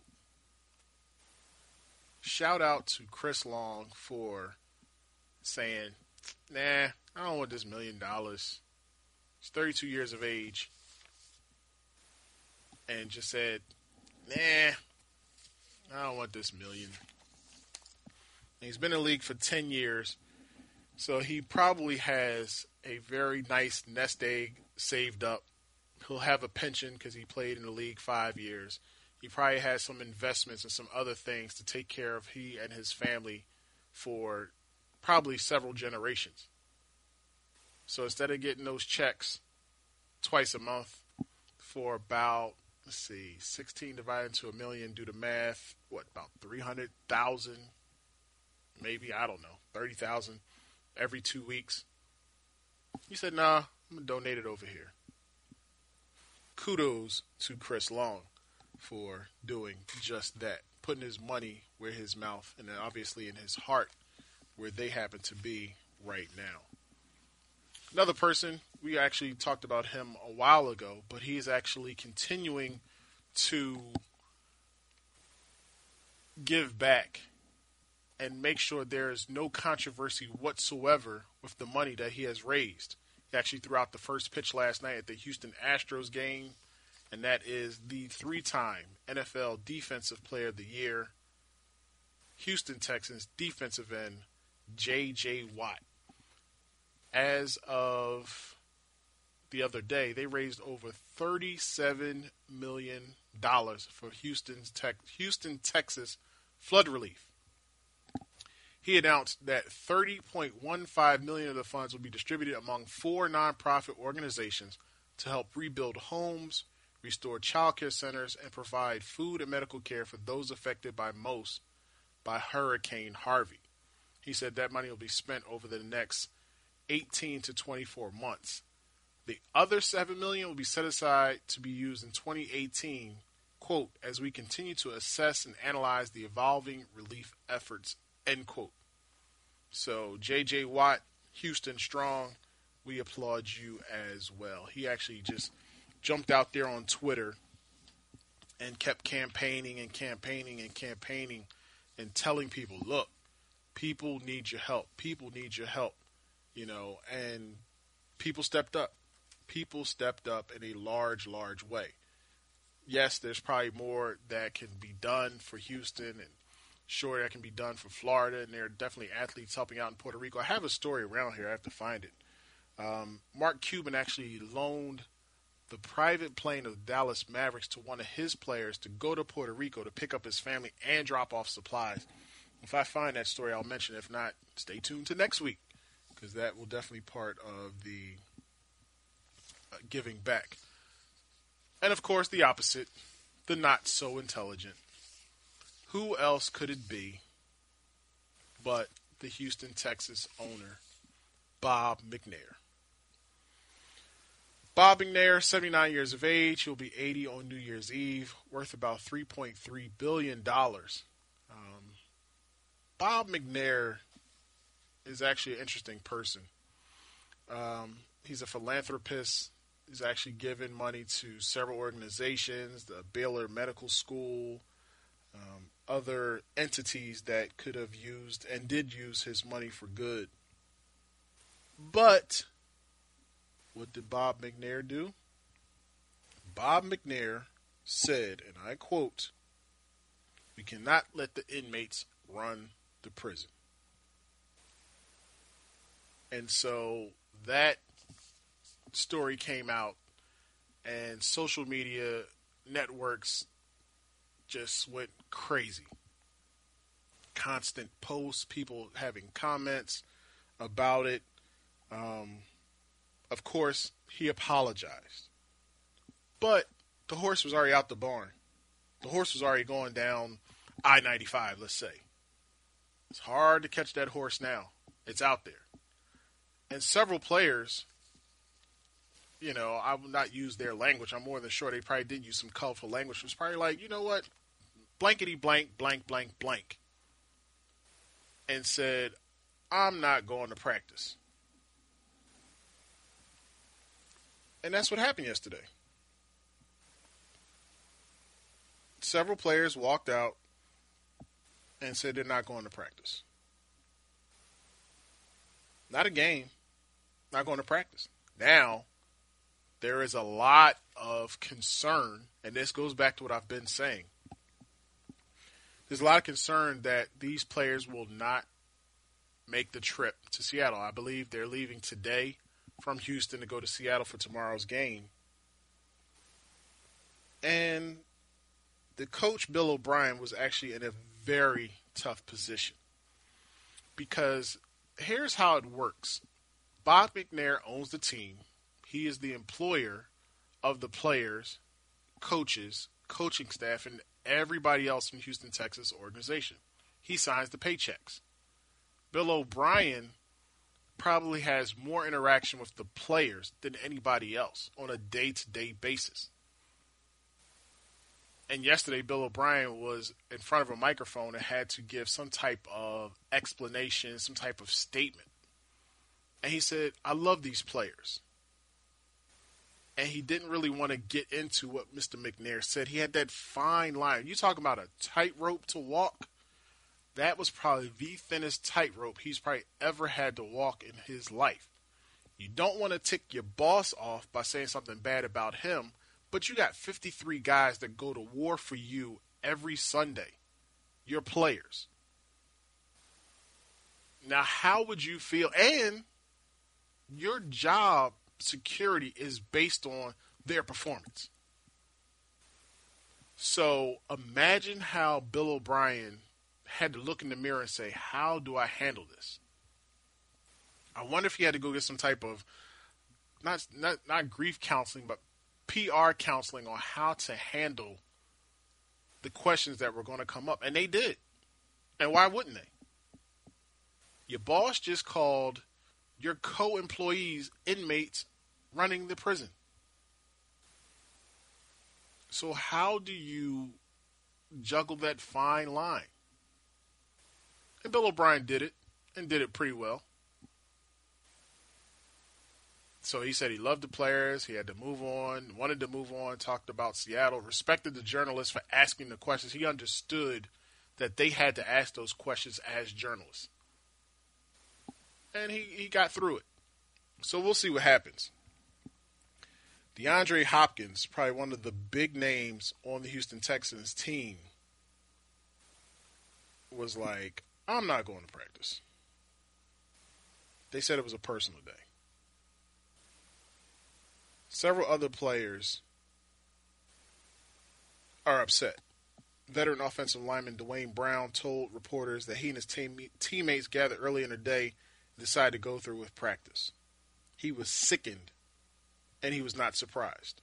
Shout out to Chris Long for saying, nah, I don't want this $1 million. He's 32 years of age. And just said, nah, I don't want this $1 million. And he's been in the league for 10 years. So he probably has a very nice nest egg saved up. He'll have a pension because he played in the league 5 years. He probably has some investments and some other things to take care of he and his family for probably several generations. So instead of getting those checks twice a month for about, 16 divided into $1 million, do the math, about 300,000, maybe, I don't know, 30,000 every 2 weeks. He said, nah, I'm going to donate it over here. Kudos to Chris Long for doing just that, putting his money where his mouth and then obviously in his heart where they happen to be right now. Another person, we actually talked about him a while ago, but he's actually continuing to give back and make sure there is no controversy whatsoever with the money that he has raised. He actually threw out the first pitch last night at the Houston Astros game, and that is the 3-time NFL Defensive Player of the Year, Houston Texans defensive end, J.J. Watt. As of the other day, they raised over $37 million for Houston, Texas flood relief. He announced that $30.15 million of the funds will be distributed among 4 nonprofit organizations to help rebuild homes, restore child care centers, and provide food and medical care for those affected by Hurricane Harvey. He said that money will be spent over the next 18 to 24 months. The other $7 million will be set aside to be used in 2018, quote, as we continue to assess and analyze the evolving relief efforts, end quote. So, J.J. Watt, Houston strong, we applaud you as well. He actually just jumped out there on Twitter and kept campaigning and telling people, look, people need your help. People need your help. And people stepped up. People stepped up in a large, large way. Yes, there's probably more that can be done for Houston, and sure, that can be done for Florida, and there are definitely athletes helping out in Puerto Rico. I have a story around here. I have to find it. Mark Cuban actually loaned the private plane of the Dallas Mavericks to one of his players to go to Puerto Rico to pick up his family and drop off supplies. If I find that story, I'll mention it. If not, stay tuned to next week, because that will definitely be part of the giving back. And, of course, the opposite, the not-so-intelligent. Who else could it be but the Houston, Texas owner, Bob McNair? Bob McNair, 79 years of age. He'll be 80 on New Year's Eve, worth about $3.3 billion. Bob McNair is actually an interesting person. He's a philanthropist. He's actually given money to several organizations, the Baylor Medical School, other entities that could have used and did use his money for good. But what did Bob McNair do? Bob McNair said, and I quote, "We cannot let the inmates run the prison." And so that story came out, and social media networks just went crazy. constant posts, people having comments about it. Of course, he apologized. But the horse was already out the barn. The horse was already going down I-95, let's say. It's hard to catch that horse now. It's out there. And several players, you know, I will not use their language. I'm more than sure they probably did use some colorful language. It was probably like, you know what? Blankety blank, blank, blank, blank. And said, I'm not going to practice. And that's what happened yesterday. Several players walked out and said they're not going to practice. Not a game, not going to practice. Now, there is a lot of concern, and this goes back to what I've been saying. There's a lot of concern that these players will not make the trip to Seattle. I believe they're leaving today from Houston to go to Seattle for tomorrow's game. And the coach, Bill O'Brien, was actually in a very tough position. Because here's how it works. Bob McNair owns the team. He is the employer of the players, coaches, coaching staff, and everybody else in Houston, Texas organization. He signs the paychecks. Bill O'Brien probably has more interaction with the players than anybody else on a day-to-day basis. And yesterday, Bill O'Brien was in front of a microphone and had to give some type of explanation, some type of statement. And he said, I love these players. And he didn't really want to get into what Mr. McNair said. He had that fine line. You talking about a tightrope to walk? That was probably the thinnest tightrope he's probably ever had to walk in his life. You don't want to tick your boss off by saying something bad about him, but you got 53 guys that go to war for you every Sunday. Your players. Now, how would you feel? And your job security is based on their performance. So imagine how Bill O'Brien had to look in the mirror and say, how do I handle this? I wonder if he had to go get some type of, not grief counseling, but PR counseling on how to handle the questions that were going to come up. And they did. And why wouldn't they? Your boss just called your co-employees inmates running the prison. So how do you juggle that fine line? And Bill O'Brien did it, and did it pretty well. So he said he loved the players, he had to move on, wanted to move on, talked about Seattle, respected the journalists for asking the questions. He understood that they had to ask those questions as journalists. And he got through it. So we'll see what happens. DeAndre Hopkins, probably one of the big names on the Houston Texans team, was like, I'm not going to practice. They said it was a personal day. Several other players are upset. Veteran offensive lineman Dwayne Brown told reporters that he and his teammates gathered early in the day and decided to go through with practice. He was sickened, and he was not surprised.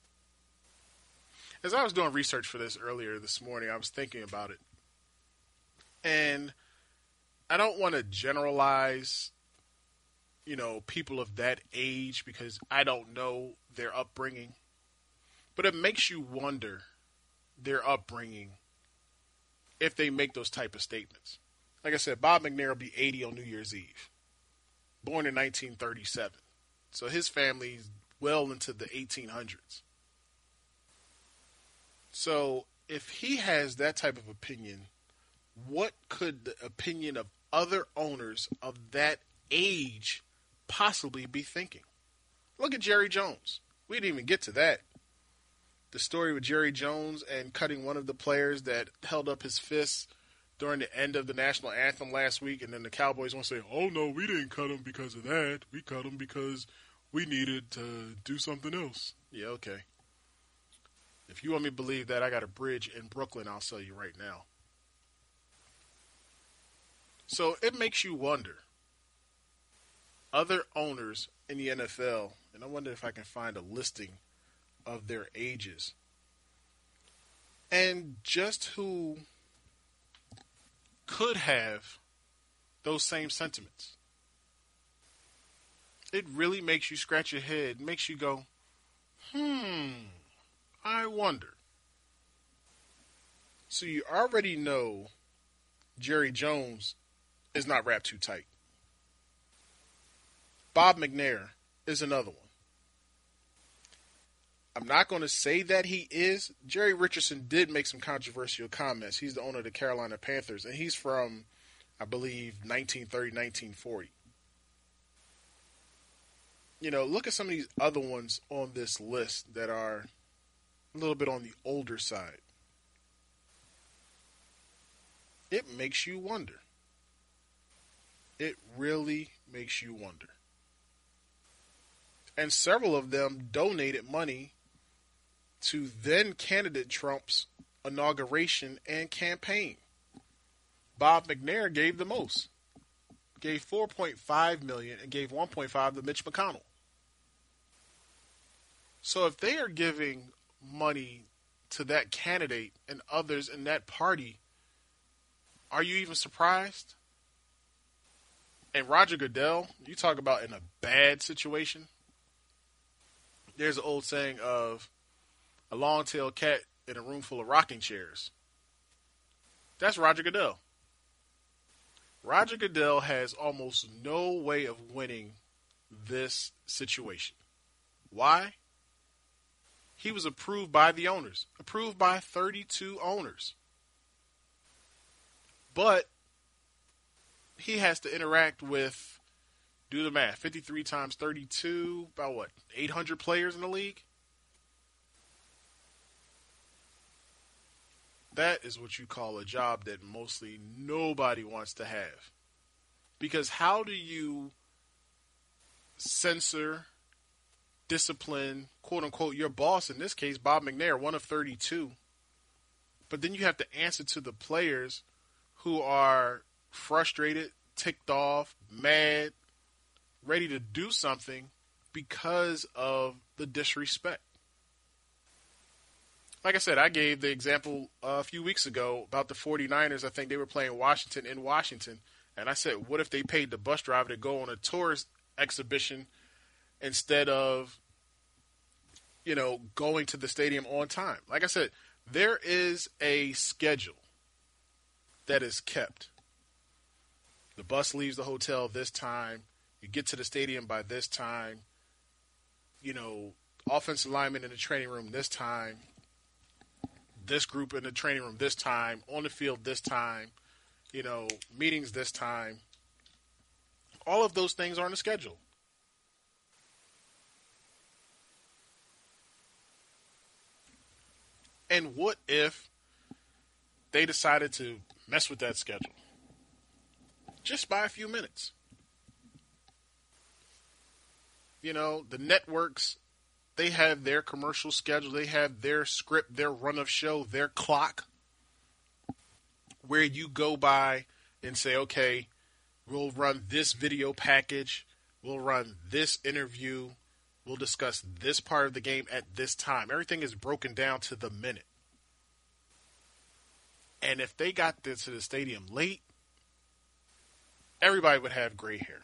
As I was doing research for this earlier this morning, I was thinking about it. And I don't want to generalize, people of that age because I don't know their upbringing. But it makes you wonder their upbringing if they make those type of statements. Like I said, Bob McNair will be 80 on New Year's Eve. Born in 1937. So his family's well into the 1800s. So if he has that type of opinion, what could the opinion of other owners of that age possibly be thinking? Look at Jerry Jones. We didn't even get to that. The story with Jerry Jones and cutting one of the players that held up his fists during the end of the national anthem last week, and then the Cowboys want to say, oh no, we didn't cut him because of that. We cut him because we needed to do something else. Yeah, okay. If you want me to believe that, I got a bridge in Brooklyn I'll sell you right now. So it makes you wonder. Other owners in the NFL, and I wonder if I can find a listing of their ages and just who could have those same sentiments. It really makes you scratch your head, makes you go, I wonder. So you already know Jerry Jones is not wrapped too tight. Bob McNair is another one. I'm not going to say that he is. Jerry Richardson did make some controversial comments. He's the owner of the Carolina Panthers, and he's from, I believe, 1930, 1940. You know, look at some of these other ones on this list that are a little bit on the older side. It makes you wonder. It really makes you wonder. And several of them donated money to then candidate Trump's inauguration and campaign. Bob McNair gave the most. Gave $4.5 million and gave $1.5 to Mitch McConnell. So if they are giving money to that candidate and others in that party, are you even surprised? And Roger Goodell, you talk about in a bad situation. There's an old saying of a long-tailed cat in a room full of rocking chairs. That's Roger Goodell. Roger Goodell has almost no way of winning this situation. Why? He was approved by the owners, approved by 32 owners. But he has to interact with, do the math, 53 times 32, about what, 800 players in the league? That is what you call a job that mostly nobody wants to have. Because how do you censor, discipline, quote unquote, your boss, in this case, Bob McNair, one of 32, but then you have to answer to the players who are frustrated, ticked off, mad, ready to do something because of the disrespect. Like I said, I gave the example a few weeks ago about the 49ers. I think they were playing Washington in Washington. And I said, what if they paid the bus driver to go on a tourist exhibition instead of, you know, going to the stadium on time? Like I said, there is a schedule that is kept. The bus leaves the hotel this time. You get to the stadium by this time. You know, offensive lineman in the training room this time. This group in the training room this time. On the field this time. You know, meetings this time. All of those things are on the schedule. And what if they decided to mess with that schedule? Just by a few minutes. You know, the networks, they have their commercial schedule. They have their script, their run of show, their clock. Where you go by and say, okay, we'll run this video package. We'll run this interview. We'll discuss this part of the game at this time. Everything is broken down to the minute. And if they got to the stadium late, everybody would have gray hair.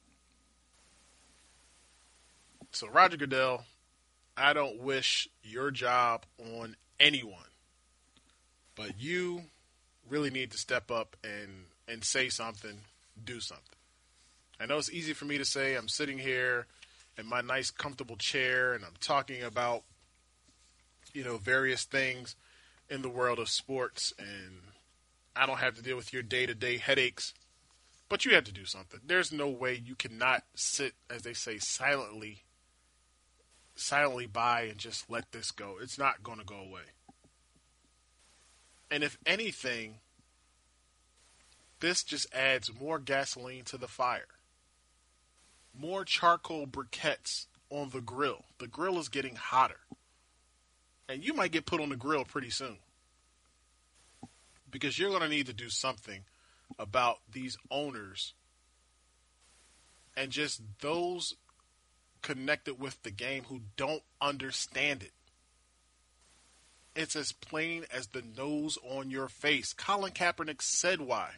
So Roger Goodell, I don't wish your job on anyone. But you really need to step up and say something, do something. I know it's easy for me to say. I'm sitting here in my nice, comfortable chair, and I'm talking about, you know, various things in the world of sports, and I don't have to deal with your day-to-day headaches. But you have to do something. There's no way you cannot sit, as they say, silently by and just let this go. It's not going to go away. And if anything, this just adds more gasoline to the fire. More charcoal briquettes on the grill. The grill is getting hotter. And you might get put on the grill pretty soon. Because you're going to need to do something about these owners and just those connected with the game who don't understand it. It's as plain as the nose on your face. Colin Kaepernick said why.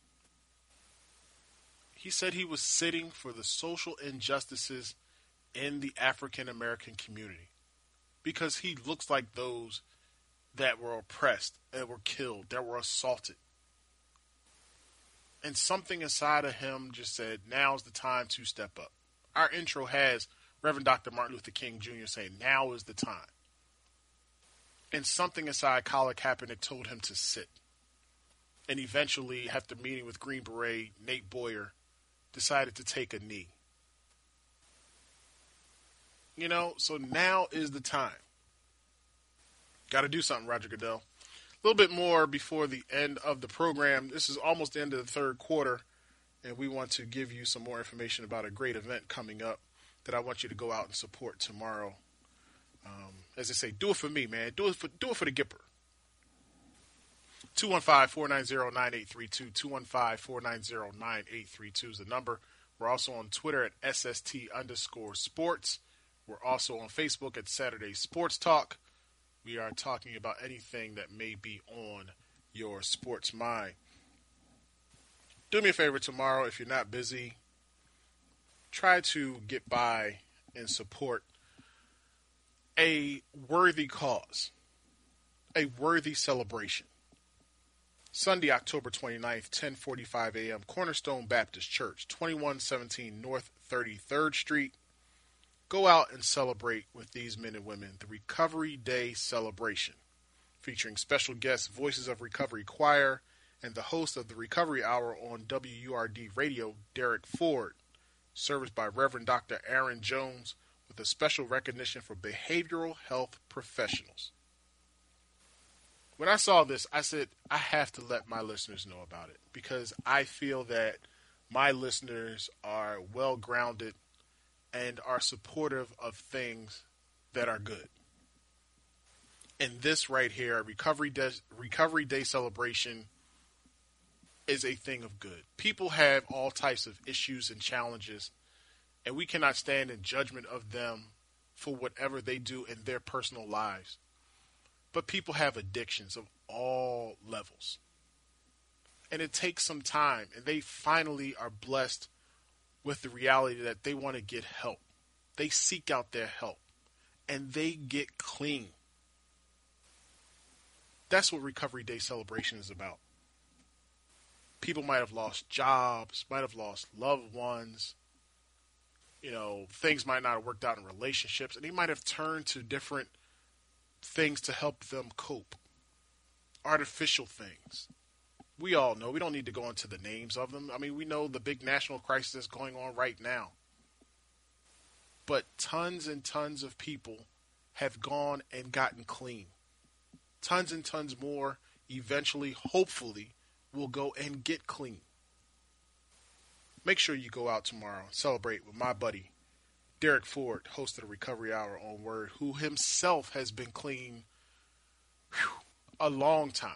He said he was sitting for the social injustices in the African American community because he looks like those that were oppressed, that were killed, that were assaulted. And something inside of him just said, now's the time to step up. Our intro has Reverend Dr. Martin Luther King Jr. saying, now is the time. And something inside Colin Kaepernick told him to sit. And eventually, after meeting with Green Beret, Nate Boyer decided to take a knee. You know, so now is the time. Got to do something, Roger Goodell. A little bit more before the end of the program. This is almost the end of the third quarter, and we want to give you some more information about a great event coming up that I want you to go out and support tomorrow. As I say, do it for me, man. Do it for the Gipper. 215-490-9832. 215-490-9832 is the number. We're also on Twitter at SST_sports. We're also on Facebook at Saturday Sports Talk. We are talking about anything that may be on your sports mind. Do me a favor tomorrow, if you're not busy, try to get by and support a worthy cause, a worthy celebration. Sunday, October 29th, 10:45 a.m., Cornerstone Baptist Church, 2117 North 33rd Street. Go out and celebrate with these men and women the Recovery Day celebration, featuring special guests, Voices of Recovery Choir, and the host of the Recovery Hour on WURD Radio, Derek Ford. Service by Reverend Dr. Aaron Jones, with a special recognition for behavioral health professionals. When I saw this, I said, I have to let my listeners know about it because I feel that my listeners are well-grounded and are supportive of things that are good. And this right here, Recovery Day celebration, is a thing of good. People have all types of issues and challenges, and we cannot stand in judgment of them for whatever they do in their personal lives. But people have addictions of all levels. And it takes some time, and they finally are blessed with the reality that they want to get help. They seek out their help, and they get clean. That's what Recovery Day celebration is about. People might have lost jobs, might have lost loved ones. You know, things might not have worked out in relationships, and they might have turned to different things to help them cope. Artificial things. We all know. We don't need to go into the names of them. I mean, we know the big national crisis that's going on right now. But tons and tons of people have gone and gotten clean. Tons and tons more eventually, hopefully, will go and get clean. Make sure you go out tomorrow and celebrate with my buddy, Derek Ford, host of the Recovery Hour on Word, who himself has been clean a long time.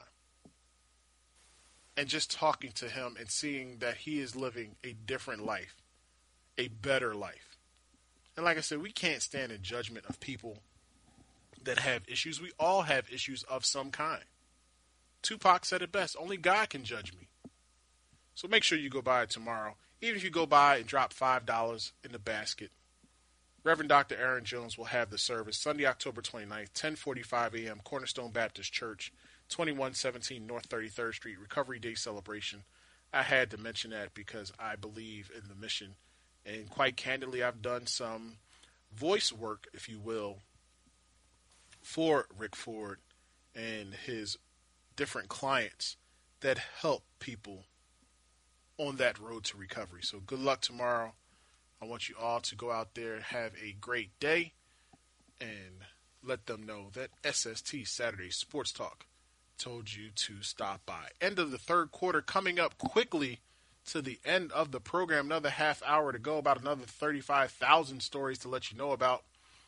And just talking to him and seeing that he is living a different life, a better life. And like I said, we can't stand in judgment of people that have issues. We all have issues of some kind. Tupac said it best, only God can judge me. So make sure you go by tomorrow. Even if you go by and drop $5 in the basket, Reverend Dr. Aaron Jones will have the service Sunday, October 29th, 10:45 a.m., Cornerstone Baptist Church, 2117 North 33rd Street, Recovery Day celebration. I had to mention that because I believe in the mission. And quite candidly, I've done some voice work, if you will, for Rick Ford and his different clients that help people on that road to recovery. So good luck tomorrow. I want you all to go out there and have a great day and let them know that SST Saturday Sports Talk told you to stop by. End of the third quarter coming up quickly to the end of the program. Another half hour to go, about another 35,000 stories to let you know about.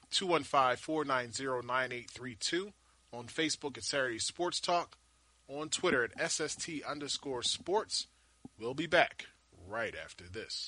215-490-9832. On Facebook at Saturday Sports Talk. On Twitter at SST_sports. We'll be back right after this.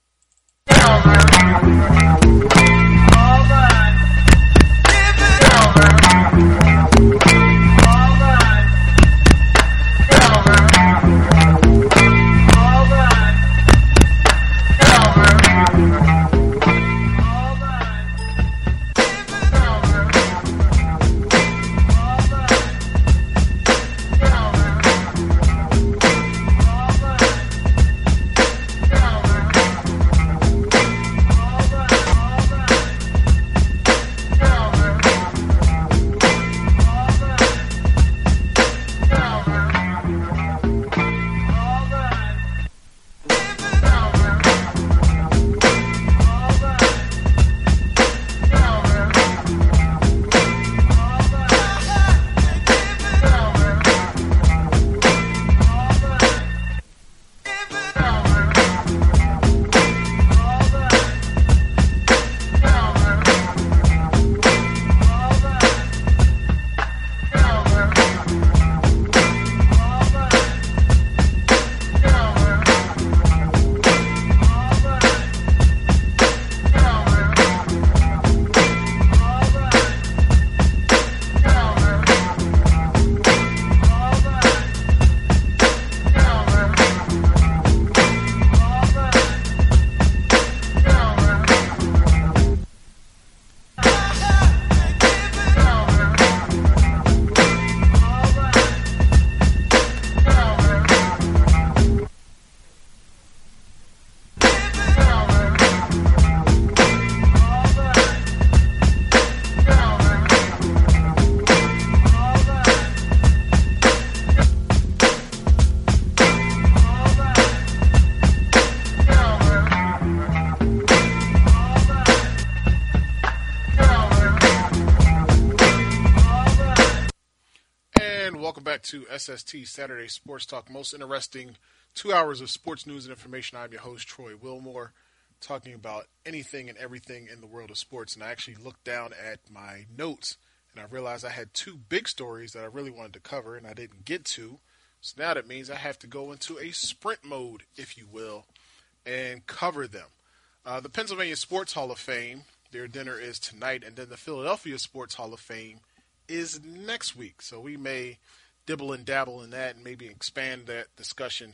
To SST Saturday Sports Talk, most interesting 2 hours of sports news and information. I'm your host, Troy Wilmore, talking about anything and everything in the world of sports. And I actually looked down at my notes and I realized I had two big stories that I really wanted to cover and I didn't get to. So now that means I have to go into a sprint mode, if you will, and cover them. The Pennsylvania Sports Hall of Fame, their dinner is tonight, and then the Philadelphia Sports Hall of Fame is next week. So we may dibble and dabble in that and maybe expand that discussion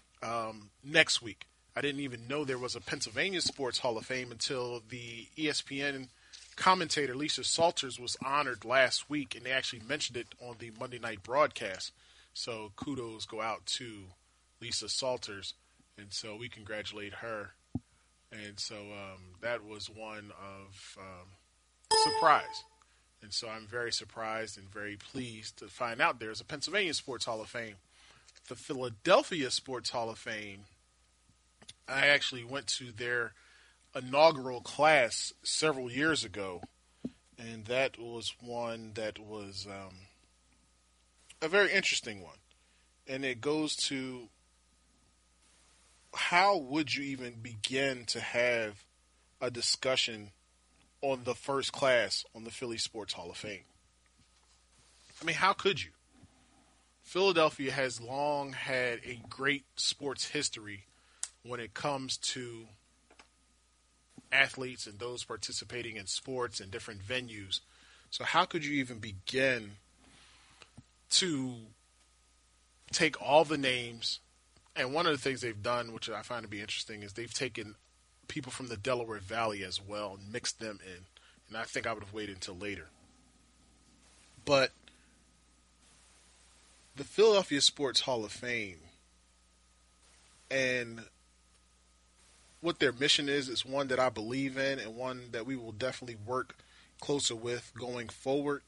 next week. I didn't even know there was a Pennsylvania Sports Hall of Fame until the ESPN commentator Lisa Salters was honored last week, and they actually mentioned it on the Monday night broadcast. So kudos go out to Lisa Salters, and so we congratulate her. And so that was one of surprise. And so I'm very surprised and very pleased to find out there's a Pennsylvania Sports Hall of Fame. The Philadelphia Sports Hall of Fame, I actually went to their inaugural class several years ago, and that was one that was a very interesting one. And it goes to how would you even begin to have a discussion on the first class on the Philly Sports Hall of Fame? I mean, how could you? Philadelphia has long had a great sports history when it comes to athletes and those participating in sports and different venues. So how could you even begin to take all the names? And one of the things they've done, which I find to be interesting, is they've taken people from the Delaware Valley as well and mixed them in. And I think I would have waited until later. But the Philadelphia Sports Hall of Fame and what their mission is one that I believe in and one that we will definitely work closer with going forward,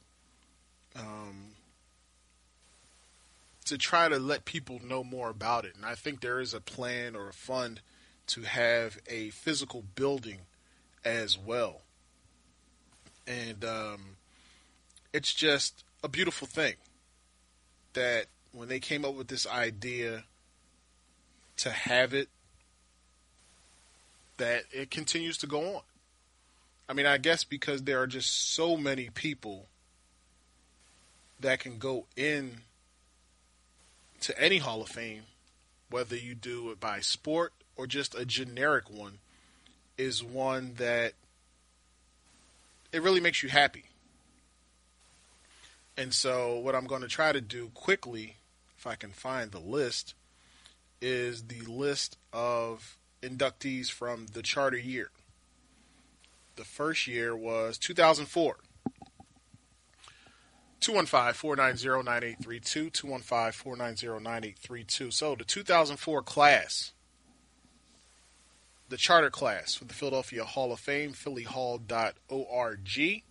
to try to let people know more about it. And I think there is a plan or a fund to have a physical building as well. And it's just a beautiful thing that when they came up with this idea to have it, that it continues to go on. I mean, I guess because there are just so many people that can go in to any Hall of Fame, whether you do it by sport or just a generic one, is one that it really makes you happy. And so what I'm going to try to do quickly, if I can find the list, is the list of inductees from the charter year. The first year was 2004. 215-490-9832, 215-490-9832. So the 2004 class, the charter class for the Philadelphia Hall of Fame, phillyhall.org,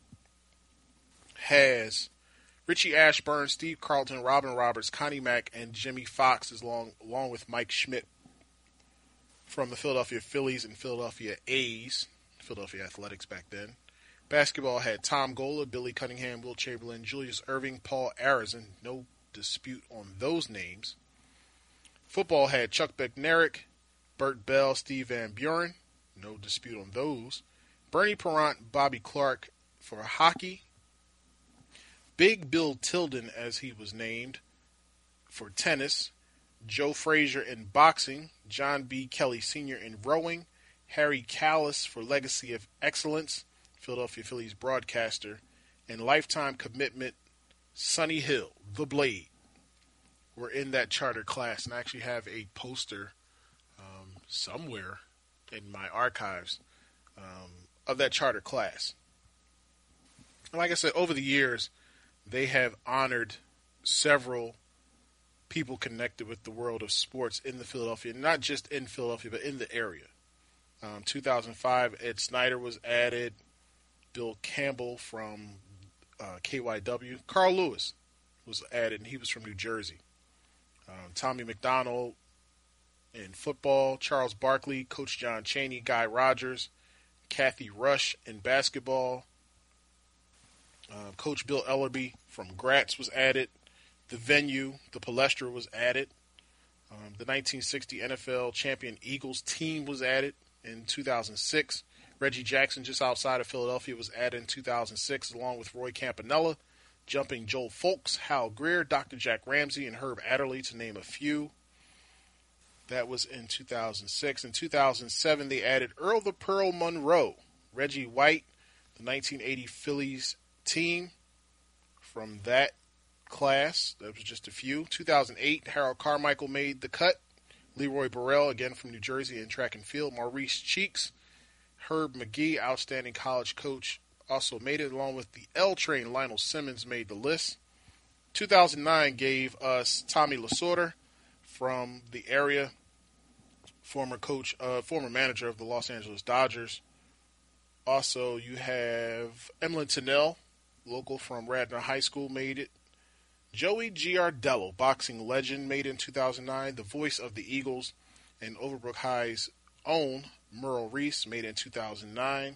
has Richie Ashburn, Steve Carlton, Robin Roberts, Connie Mack, and Jimmy Fox, along with Mike Schmidt from the Philadelphia Phillies and Philadelphia A's, Philadelphia Athletics back then. Basketball had Tom Gola, Billy Cunningham, Will Chamberlain, Julius Erving, Paul Arizin. No dispute on those names. Football had Chuck Bednarik, Bert Bell, Steve Van Buren. No dispute on those. Bernie Parent, Bobby Clark for hockey. Big Bill Tilden, as he was named, for tennis. Joe Frazier in boxing. John B. Kelly Sr. in rowing. Harry Callis for Legacy of Excellence, Philadelphia Phillies broadcaster. And lifetime commitment, Sonny Hill, the Blade, were in that charter class. And I actually have a poster somewhere in my archives of that charter class. And like I said, over the years, they have honored several people connected with the world of sports in the Philadelphia, not just in Philadelphia, but in the area. 2005, Ed Snyder was added. Bill Campbell from KYW. Carl Lewis was added, and he was from New Jersey. Tommy McDonald in football. Charles Barkley, Coach John Chaney, Guy Rogers, Kathy Rush in basketball. Coach Bill Ellerby from Gratz was added. The venue, the Palestra, was added. The 1960 NFL champion Eagles team was added in 2006. Reggie Jackson, just outside of Philadelphia, was added in 2006, along with Roy Campanella, Jumping Joel Folks, Hal Greer, Dr. Jack Ramsey, and Herb Adderley, to name a few. That was in 2006. In 2007, they added Earl the Pearl Monroe, Reggie White, the 1980 Phillies team from that class. That was just a few. 2008, Harold Carmichael made the cut. Leroy Burrell, again from New Jersey, in track and field. Maurice Cheeks, Herb McGee, outstanding college coach, also made it, along with the L Train. Lionel Simmons made the list. 2009 gave us Tommy Lasorda from the area, former manager of the Los Angeles Dodgers. Also, you have Emlyn Tennell, local from Radnor High School, made it. Joey Giardello, boxing legend, made it in 2009. The voice of the Eagles and Overbrook High's own Merle Reese made it in 2009.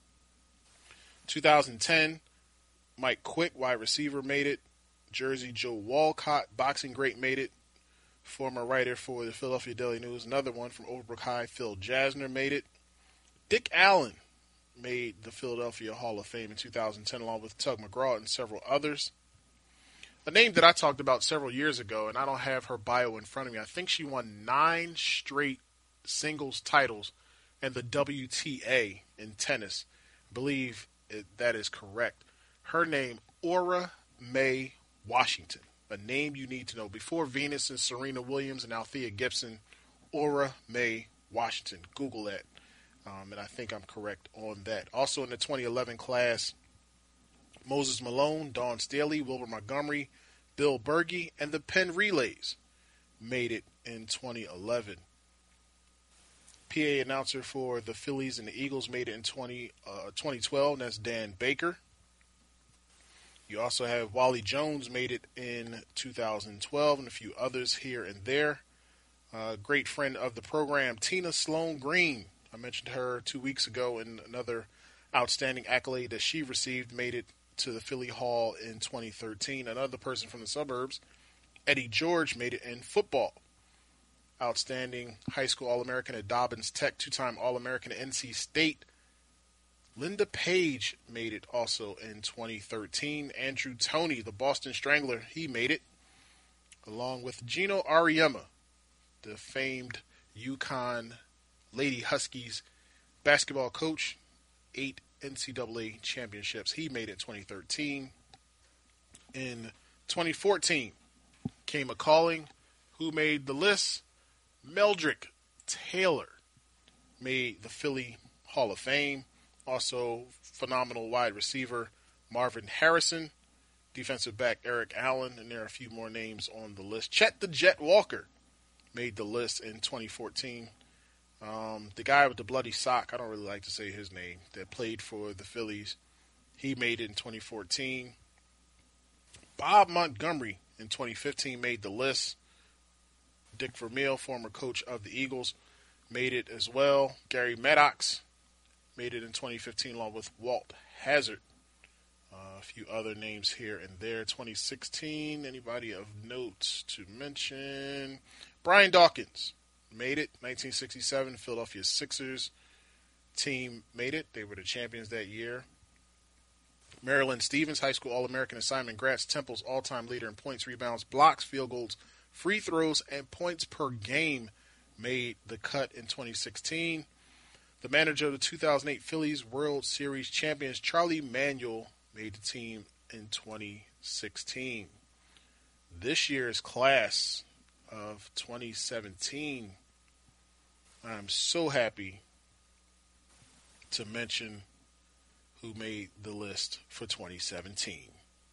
2010, Mike Quick, wide receiver, made it. Jersey Joe Walcott, boxing great, made it. Former writer for the Philadelphia Daily News, another one from Overbrook High, Phil Jasner, made it. Dick Allen made the Philadelphia Hall of Fame in 2010, along with Tug McGraw and several others. A name that I talked about several years ago, and I don't have her bio in front of me. I think she won 9 straight singles titles in the WTA in tennis. I believe that is correct. Her name, Ora Mae Washington. A name you need to know. Before Venus and Serena Williams and Althea Gibson, Ora Mae Washington. Google that. And I think I'm correct on that. Also in the 2011 class, Moses Malone, Dawn Staley, Wilbur Montgomery, Bill Berge, and the Penn Relays made it in 2011. PA announcer for the Phillies and the Eagles made it in 2012, and that's Dan Baker. You also have Wally Jones made it in 2012, and a few others here and there. Great friend of the program, Tina Sloan Green. I mentioned her 2 weeks ago, and another outstanding accolade that she received made it to the Philly Hall in 2013. Another person from the suburbs, Eddie George, made it in football. Outstanding high school All-American at Dobbins Tech, 2-time All-American at NC State. Linda Page made it also in 2013. Andrew Toney, the Boston Strangler, he made it, along with Gino Auriemma, the famed UConn Lady Huskies basketball coach, 8 NCAA championships. He made it 2013. In 2014, came a calling. Who made the list? Meldrick Taylor made the Philly Hall of Fame. Also, phenomenal wide receiver Marvin Harrison, defensive back Eric Allen, and there are a few more names on the list. Chet the Jet Walker made the list in 2014. The guy with the bloody sock, I don't really like to say his name, that played for the Phillies, he made it in 2014. Bob Montgomery in 2015 made the list. Dick Vermeil, former coach of the Eagles, made it as well. Gary Maddox made it in 2015 along with Walt Hazard. A few other names here and there. 2016, anybody of note to mention? Brian Dawkins made it. 1967, Philadelphia Sixers team made it. They were the champions that year. Marilyn Stevens, high school All-American, and Simon Gratz, Temple's all-time leader in points, rebounds, blocks, field goals, free throws, and points per game, made the cut in 2016. The manager of the 2008 Phillies World Series champions, Charlie Manuel, made the team in 2016. This year's class of 2017, I'm so happy to mention who made the list for 2017.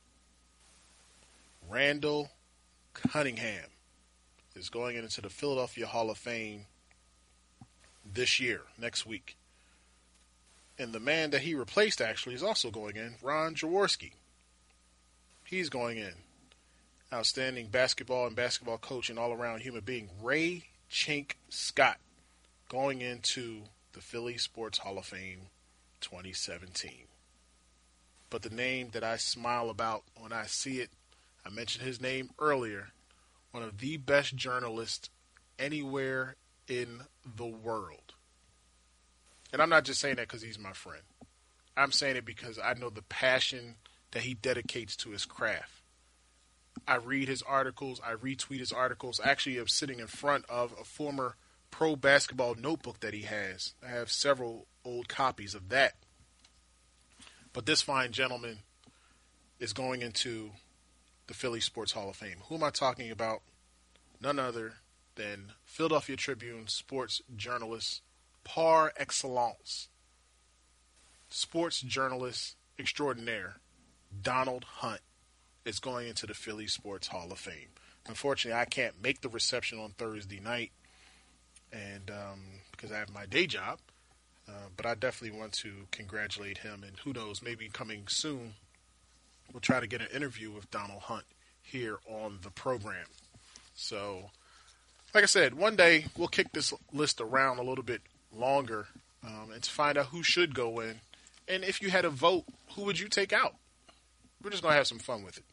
Randall Cunningham is going into the Philadelphia Hall of Fame this year, next week. And the man that he replaced actually is also going in, Ron Jaworski. He's going in. Outstanding basketball and basketball coach and all-around human being, Ray Chink Scott, going into the Philly Sports Hall of Fame 2017. But the name that I smile about when I see it, I mentioned his name earlier, one of the best journalists anywhere in the world. And I'm not just saying that because he's my friend. I'm saying it because I know the passion that he dedicates to his craft. I read his articles. I retweet his articles. I actually am sitting in front of a former pro basketball notebook that he has. I have several old copies of that. But this fine gentleman is going into the Philly Sports Hall of Fame. Who am I talking about? None other than Philadelphia Tribune sports journalist par excellence, sports journalist extraordinaire, Donald Hunt is going into the Philly Sports Hall of Fame. Unfortunately, I can't make the reception on Thursday night, and because I have my day job, but I definitely want to congratulate him, and who knows, maybe coming soon, we'll try to get an interview with Donald Hunt here on the program. So, like I said, one day we'll kick this list around a little bit longer and to find out who should go in. And if you had a vote, who would you take out? We're just going to have some fun with it.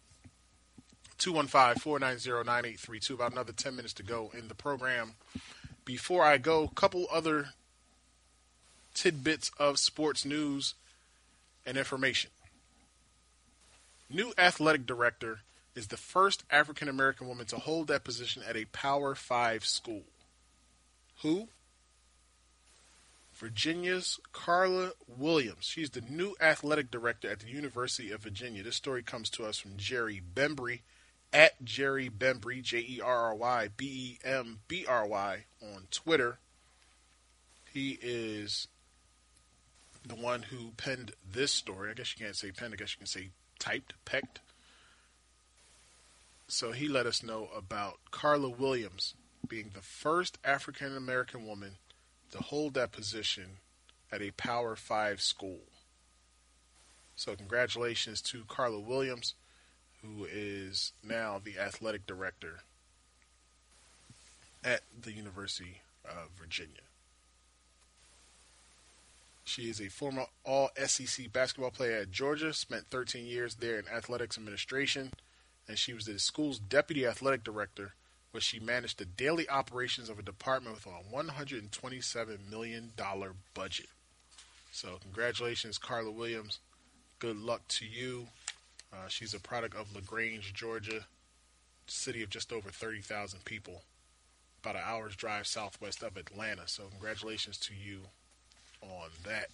215-490-9832. About another 10 minutes to go in the program. Before I go, a couple other tidbits of sports news and information. New athletic director is the first African-American woman to hold that position at a Power 5 school. Who? Virginia's Carla Williams. She's the new athletic director at the University of Virginia. This story comes to us from Jerry Bembry, at Jerry Bembry, JerryBembry on Twitter. He is the one who penned this story. I guess you can't say penned, I guess you can say typed, pecked. So he let us know about Carla Williams being the first African-American woman to hold that position at a Power 5 school. So congratulations to Carla Williams, who is now the athletic director at the University of Virginia. She is a former All-SEC basketball player at Georgia, spent 13 years there in athletics administration, and she was the school's deputy athletic director, where she managed the daily operations of a department with a $127 million budget. So congratulations, Carla Williams. Good luck to you. She's a product of LaGrange, Georgia, city of just over 30,000 people. about an hour's drive southwest of Atlanta. So congratulations to you on that.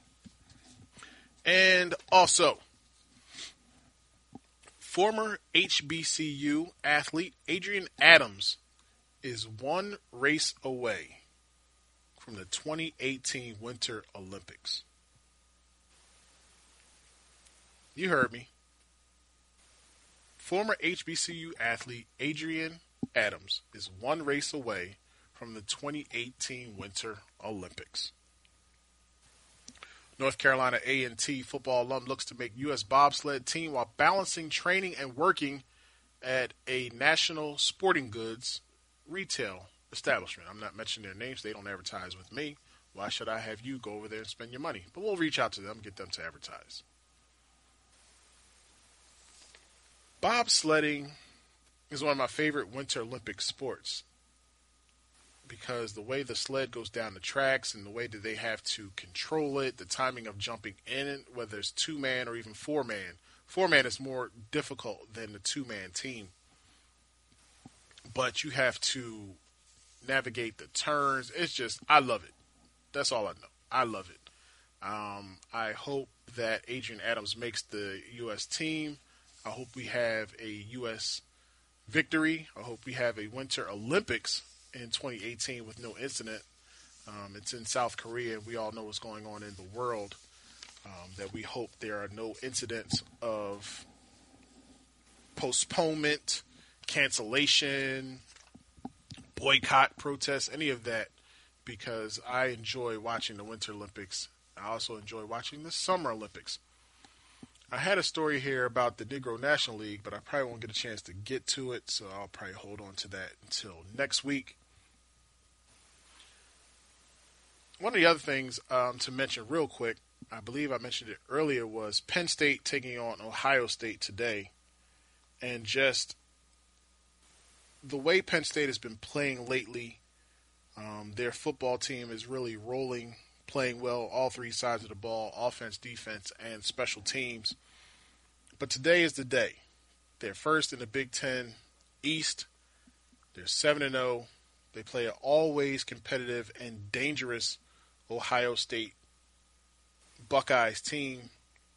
And also, former HBCU athlete Adrian Adams is one race away from the 2018 Winter Olympics. You heard me. Former HBCU athlete Adrian Adams is one race away from the 2018 Winter Olympics. North Carolina A&T football alum looks to make U.S. bobsled team while balancing training and working at a national sporting goods retail establishment. I'm not mentioning their names. They don't advertise with me. Why should I have you go over there and spend your money? But we'll reach out to them and get them to advertise. Bobsledding is one of my favorite Winter Olympic sports because the way the sled goes down the tracks and the way that they have to control it, the timing of jumping in, whether it's 2-man or even 4-man. 4-man is more difficult than the 2-man team. But you have to navigate the turns. It's just, I love it. That's all I know. I love it. I hope that Adrian Adams makes the U.S. team. I hope we have a U.S. victory. I hope we have a Winter Olympics in 2018 with no incident. It's in South Korea, and we all know what's going on in the world. That we hope there are no incidents of postponement, cancellation, boycott, protests, any of that, because I enjoy watching the Winter Olympics. I also enjoy watching the Summer Olympics. I had a story here about the Negro National League, but I probably won't get a chance to get to it, so I'll probably hold on to that until next week. One of the other things to mention real quick, I believe I mentioned it earlier, was Penn State taking on Ohio State today. And just the way Penn State has been playing lately, their football team is really rolling, playing well, all three sides of the ball, offense, defense, and special teams. But today is the day. They're first in the Big Ten East. They're 7-0. They play an always competitive and dangerous Ohio State Buckeyes team.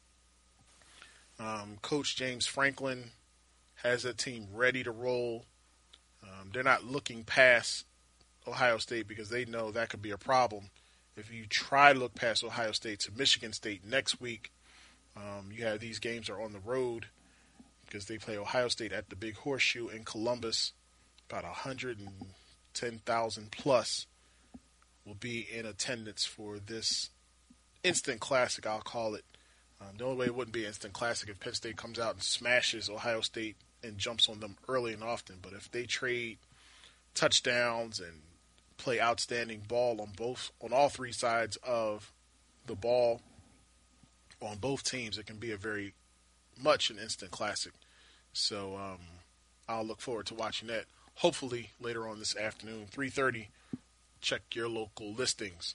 Coach James Franklin has that team ready to roll. They're not looking past Ohio State because they know that could be a problem. If you try to look past Ohio State to Michigan State next week, you have these games are on the road because they play Ohio State at the Big Horseshoe in Columbus. About 110,000 plus will be in attendance for this instant classic, I'll call it. The only way it wouldn't be an instant classic if Penn State comes out and smashes Ohio State and jumps on them early and often. But if they trade touchdowns and play outstanding ball on all three sides of the ball on both teams, it can be a very much an instant classic. So I'll look forward to watching that. Hopefully later on this afternoon, 3:30. Check your local listings.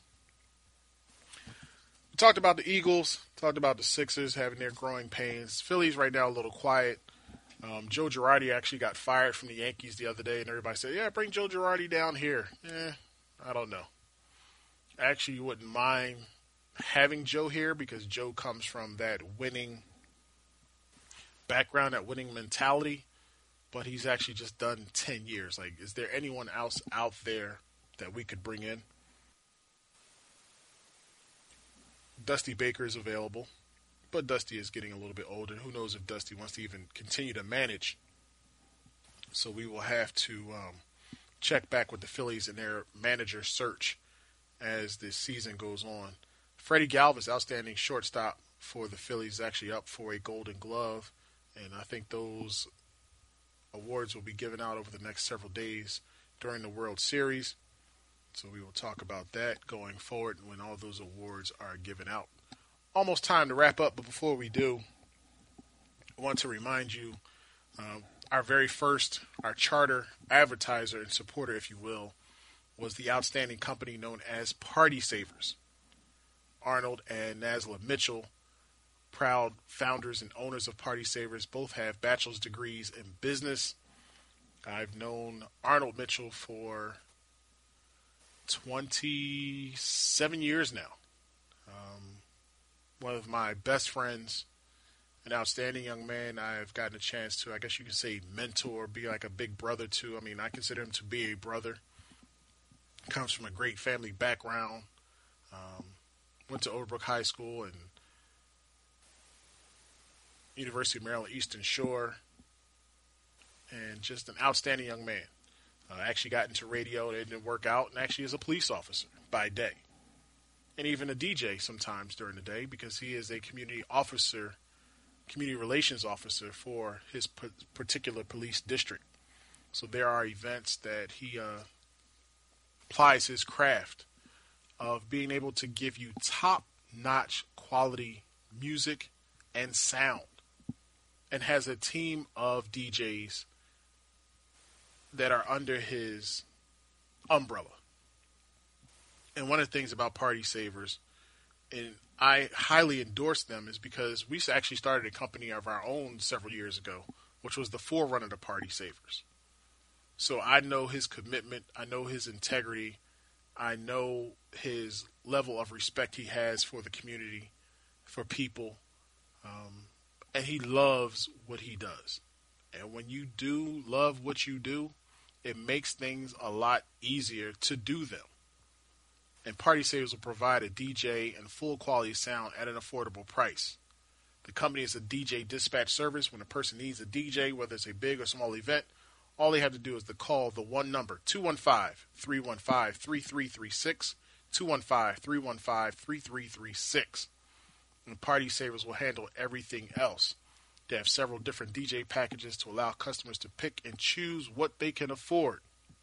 We talked about the Eagles, talked about the Sixers having their growing pains. Phillies right now a little quiet. Joe Girardi actually got fired from the Yankees the other day, and everybody said, yeah, bring Joe Girardi down here. I don't know. Actually, you wouldn't mind having Joe here because Joe comes from that winning background, that winning mentality, but he's actually just done 10 years. Like, is there anyone else out there that we could bring in? Dusty Baker is available, but Dusty is getting a little bit older. Who knows if Dusty wants to even continue to manage. So we will have to check back with the Phillies and their manager search as the season goes on. Freddie Galvis, outstanding shortstop for the Phillies, is actually up for a Golden Glove, and I think those awards will be given out over the next several days during the World Series. So we will talk about that going forward when all those awards are given out. Almost time to wrap up, but before we do, I want to remind you, our very first, our charter advertiser and supporter, if you will, was the outstanding company known as Party Savers. Arnold and Nasla Mitchell, proud founders and owners of Party Savers, both have bachelor's degrees in business. I've known Arnold Mitchell for 27 years now. One of my best friends, an outstanding young man I've gotten a chance to, I guess you could say, mentor, be like a big brother to. I mean, I consider him to be a brother. Comes from a great family background. Went to Overbrook High School and University of Maryland Eastern Shore. And just an outstanding young man. Actually got into radio, and it didn't work out, and actually is a police officer by day. And even a DJ sometimes during the day, because he is a community relations officer for his particular police district. So there are events that he applies his craft of being able to give you top-notch quality music and sound, and has a team of DJs that are under his umbrella. And one of the things about Party Savers, and I highly endorse them, is because we actually started a company of our own several years ago, which was the forerunner to Party Savers. So I know his commitment, I know his integrity, I know his level of respect he has for the community, for people, and he loves what he does. And when you do love what you do, it makes things a lot easier to do them. And Party Savers will provide a DJ and full quality sound at an affordable price. The company is a DJ dispatch service. When a person needs a DJ, whether it's a big or small event, all they have to do is to call the one number, 215-315-3336, 215-315-3336. And Party Savers will handle everything else. They have several different DJ packages to allow customers to pick and choose what they can afford.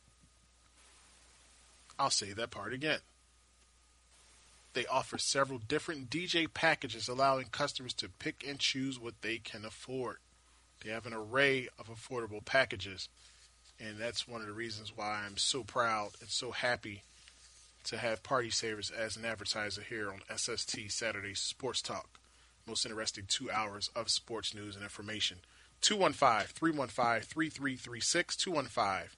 I'll say that part again. They offer several different DJ packages allowing customers to pick and choose what they can afford. They have an array of affordable packages, and that's one of the reasons why I'm so proud and so happy to have Party Savers as an advertiser here on SST Saturday Sports Talk. Most interesting 2 hours of sports news and information. 215-315-3336,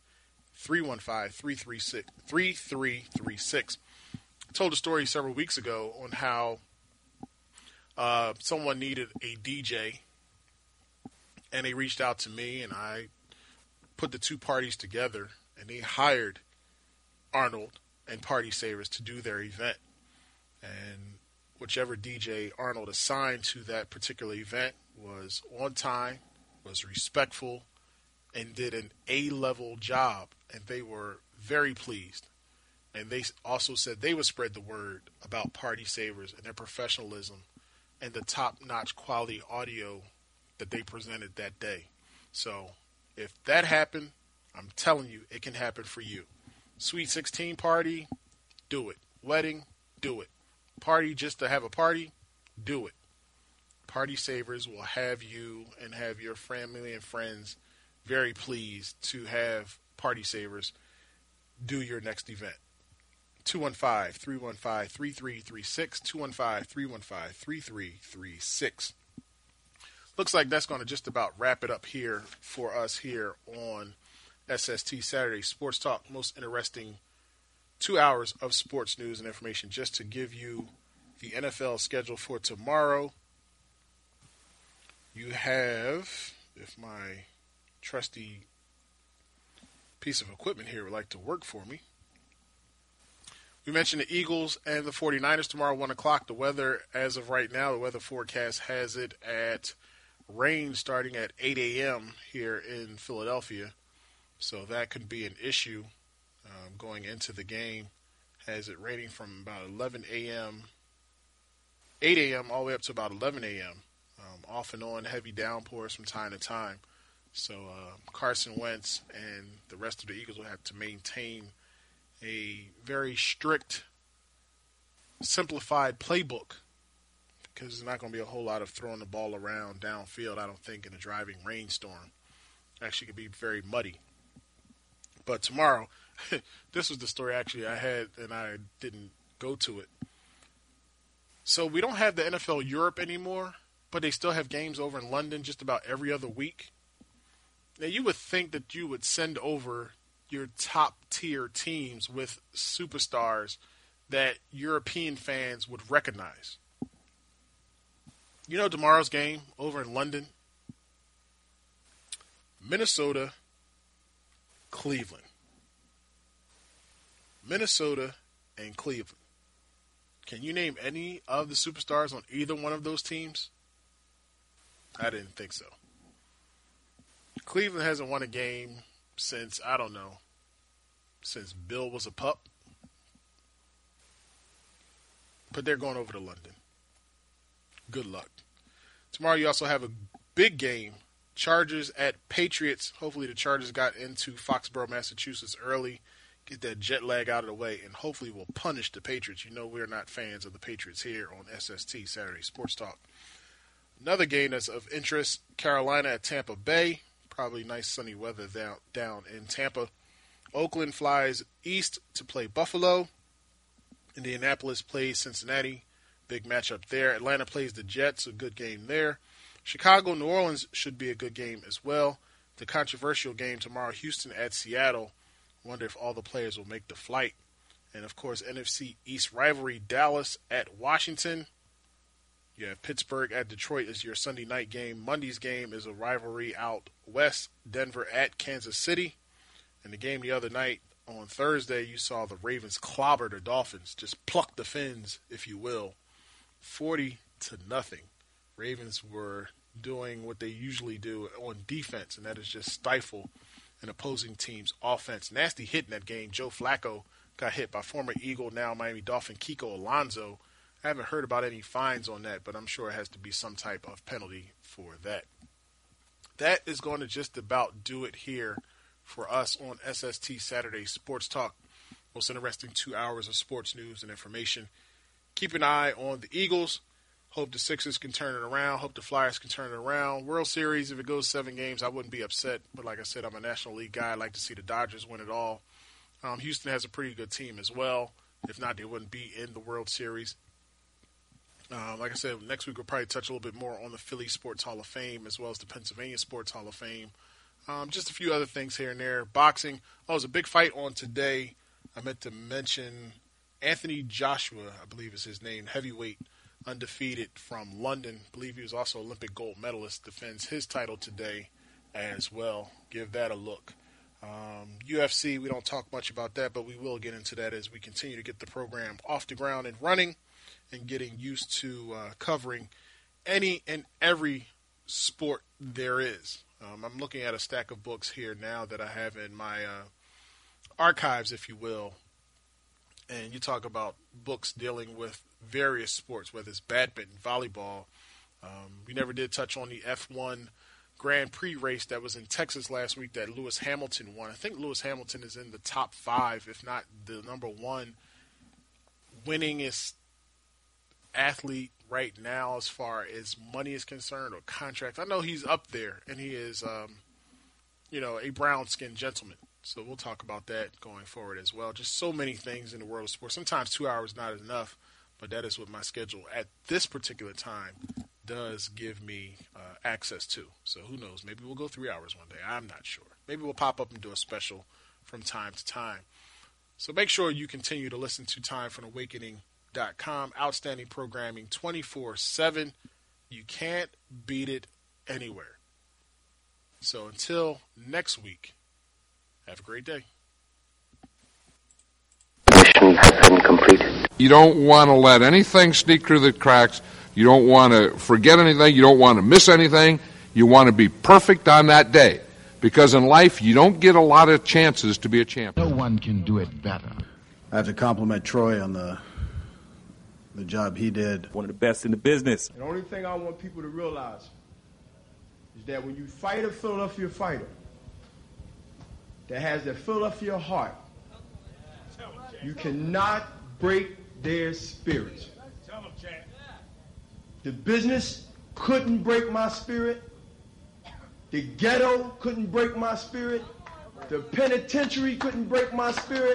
215-315-3336. I told a story several weeks ago on how someone needed a DJ, and they reached out to me, and I put the two parties together, and they hired Arnold and Party Savers to do their event. And whichever DJ Arnold assigned to that particular event was on time, was respectful, and did an A-level job, and they were very pleased. And they also said they would spread the word about Party Savers and their professionalism and the top-notch quality audio that they presented that day. So if that happened, I'm telling you, it can happen for you. Sweet 16 party, do it. Wedding, do it. Party just to have a party, do it. Party Savers will have you and have your family and friends very pleased to have Party Savers do your next event. 215-315-3336, 215-315-3336. Looks like that's going to just about wrap it up here for us here on SST Saturday Sports Talk. Most interesting 2 hours of sports news and information, just to give you the NFL schedule for tomorrow. You have, if my trusty piece of equipment here would like to work for me. We mentioned the Eagles and the 49ers tomorrow, 1 o'clock. The weather, as of right now, the weather forecast has it at rain starting at 8 a.m. here in Philadelphia. So that could be an issue going into the game. Has it raining from about 11 a.m., 8 a.m. all the way up to about 11 a.m. Off and on heavy downpours from time to time. So Carson Wentz and the rest of the Eagles will have to maintain a very strict, simplified playbook, because there's not going to be a whole lot of throwing the ball around downfield, I don't think, in a driving rainstorm. Actually, it could be very muddy. But tomorrow, this was the story actually I had, and I didn't go to it. So we don't have the NFL Europe anymore, but they still have games over in London just about every other week. Now, you would think that you would send over your top-tier teams with superstars that European fans would recognize. You know tomorrow's game over in London? Minnesota, Cleveland. Minnesota and Cleveland. Can you name any of the superstars on either one of those teams? I didn't think so. Cleveland hasn't won a game since, I don't know, since Bill was a pup. But they're going over to London. Good luck. Tomorrow you also have a big game. Chargers at Patriots. Hopefully the Chargers got into Foxborough, Massachusetts early. Get that jet lag out of the way, and hopefully we'll punish the Patriots. You know we're not fans of the Patriots here on SST, Saturday Sports Talk. Another game that's of interest, Carolina at Tampa Bay. Probably nice sunny weather down in Tampa. Oakland flies east to play Buffalo. Indianapolis plays Cincinnati. Big matchup there. Atlanta plays the Jets. A good game there. Chicago, New Orleans should be a good game as well. The controversial game tomorrow, Houston at Seattle. Wonder if all the players will make the flight. And, of course, NFC East rivalry, Dallas at Washington. You have Pittsburgh at Detroit as your Sunday night game. Monday's game is a rivalry out west, Denver at Kansas City. And the game the other night, on Thursday, you saw the Ravens clobber the Dolphins, just pluck the fins, if you will, 40-0. Ravens were doing what they usually do on defense, and that is just stifle an opposing team's offense. Nasty hit in that game. Joe Flacco got hit by former Eagle, now Miami Dolphin, Kiko Alonso. I haven't heard about any fines on that, but I'm sure it has to be some type of penalty for that. That is going to just about do it here for us on SST Saturday Sports Talk. Most interesting 2 hours of sports news and information. Keep an eye on the Eagles. Hope the Sixers can turn it around. Hope the Flyers can turn it around. World Series, if it goes 7 games, I wouldn't be upset. But like I said, I'm a National League guy. I like to see the Dodgers win it all. Houston has a pretty good team as well. If not, they wouldn't be in the World Series. Like I said, next week we'll probably touch a little bit more on the Philly Sports Hall of Fame as well as the Pennsylvania Sports Hall of Fame. Just a few other things here and there. Boxing. Oh, there's a big fight on today. I meant to mention Anthony Joshua, I believe is his name, heavyweight, undefeated from London. I believe he was also Olympic gold medalist, defends his title today as well. Give that a look. UFC, we don't talk much about that, but we will get into that as we continue to get the program off the ground and running and getting used to covering any and every sport there is. I'm looking at a stack of books here now that I have in my archives, if you will. And you talk about books dealing with various sports, whether it's badminton, volleyball. We never did touch on the F1 Grand Prix race that was in Texas last week that Lewis Hamilton won. I think Lewis Hamilton is in the top 5, if not the number 1 winningest athlete right now as far as money is concerned or contracts. I know he's up there, and he is, a brown-skinned gentleman. So we'll talk about that going forward as well. Just so many things in the world of sports. Sometimes 2 hours not enough, but that is what my schedule at this particular time does give me access to. So who knows? Maybe we'll go 3 hours one day. I'm not sure. Maybe we'll pop up and do a special from time to time. So make sure you continue to listen to TimeForAwakening.com. Outstanding programming 24/7. You can't beat it anywhere. So until next week, have a great day. Mission has been completed. You don't want to let anything sneak through the cracks. You don't want to forget anything. You don't want to miss anything. You want to be perfect on that day. Because in life, you don't get a lot of chances to be a champion. No one can do it better. I have to compliment Troy on the job he did. One of the best in the business. The only thing I want people to realize is that when you fight a Philadelphia fighter that has the Philadelphia heart, you cannot break their spirit. The business couldn't break my spirit. The ghetto couldn't break my spirit. The penitentiary couldn't break my spirit.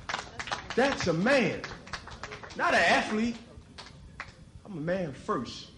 That's a man, not an athlete. I'm a man first.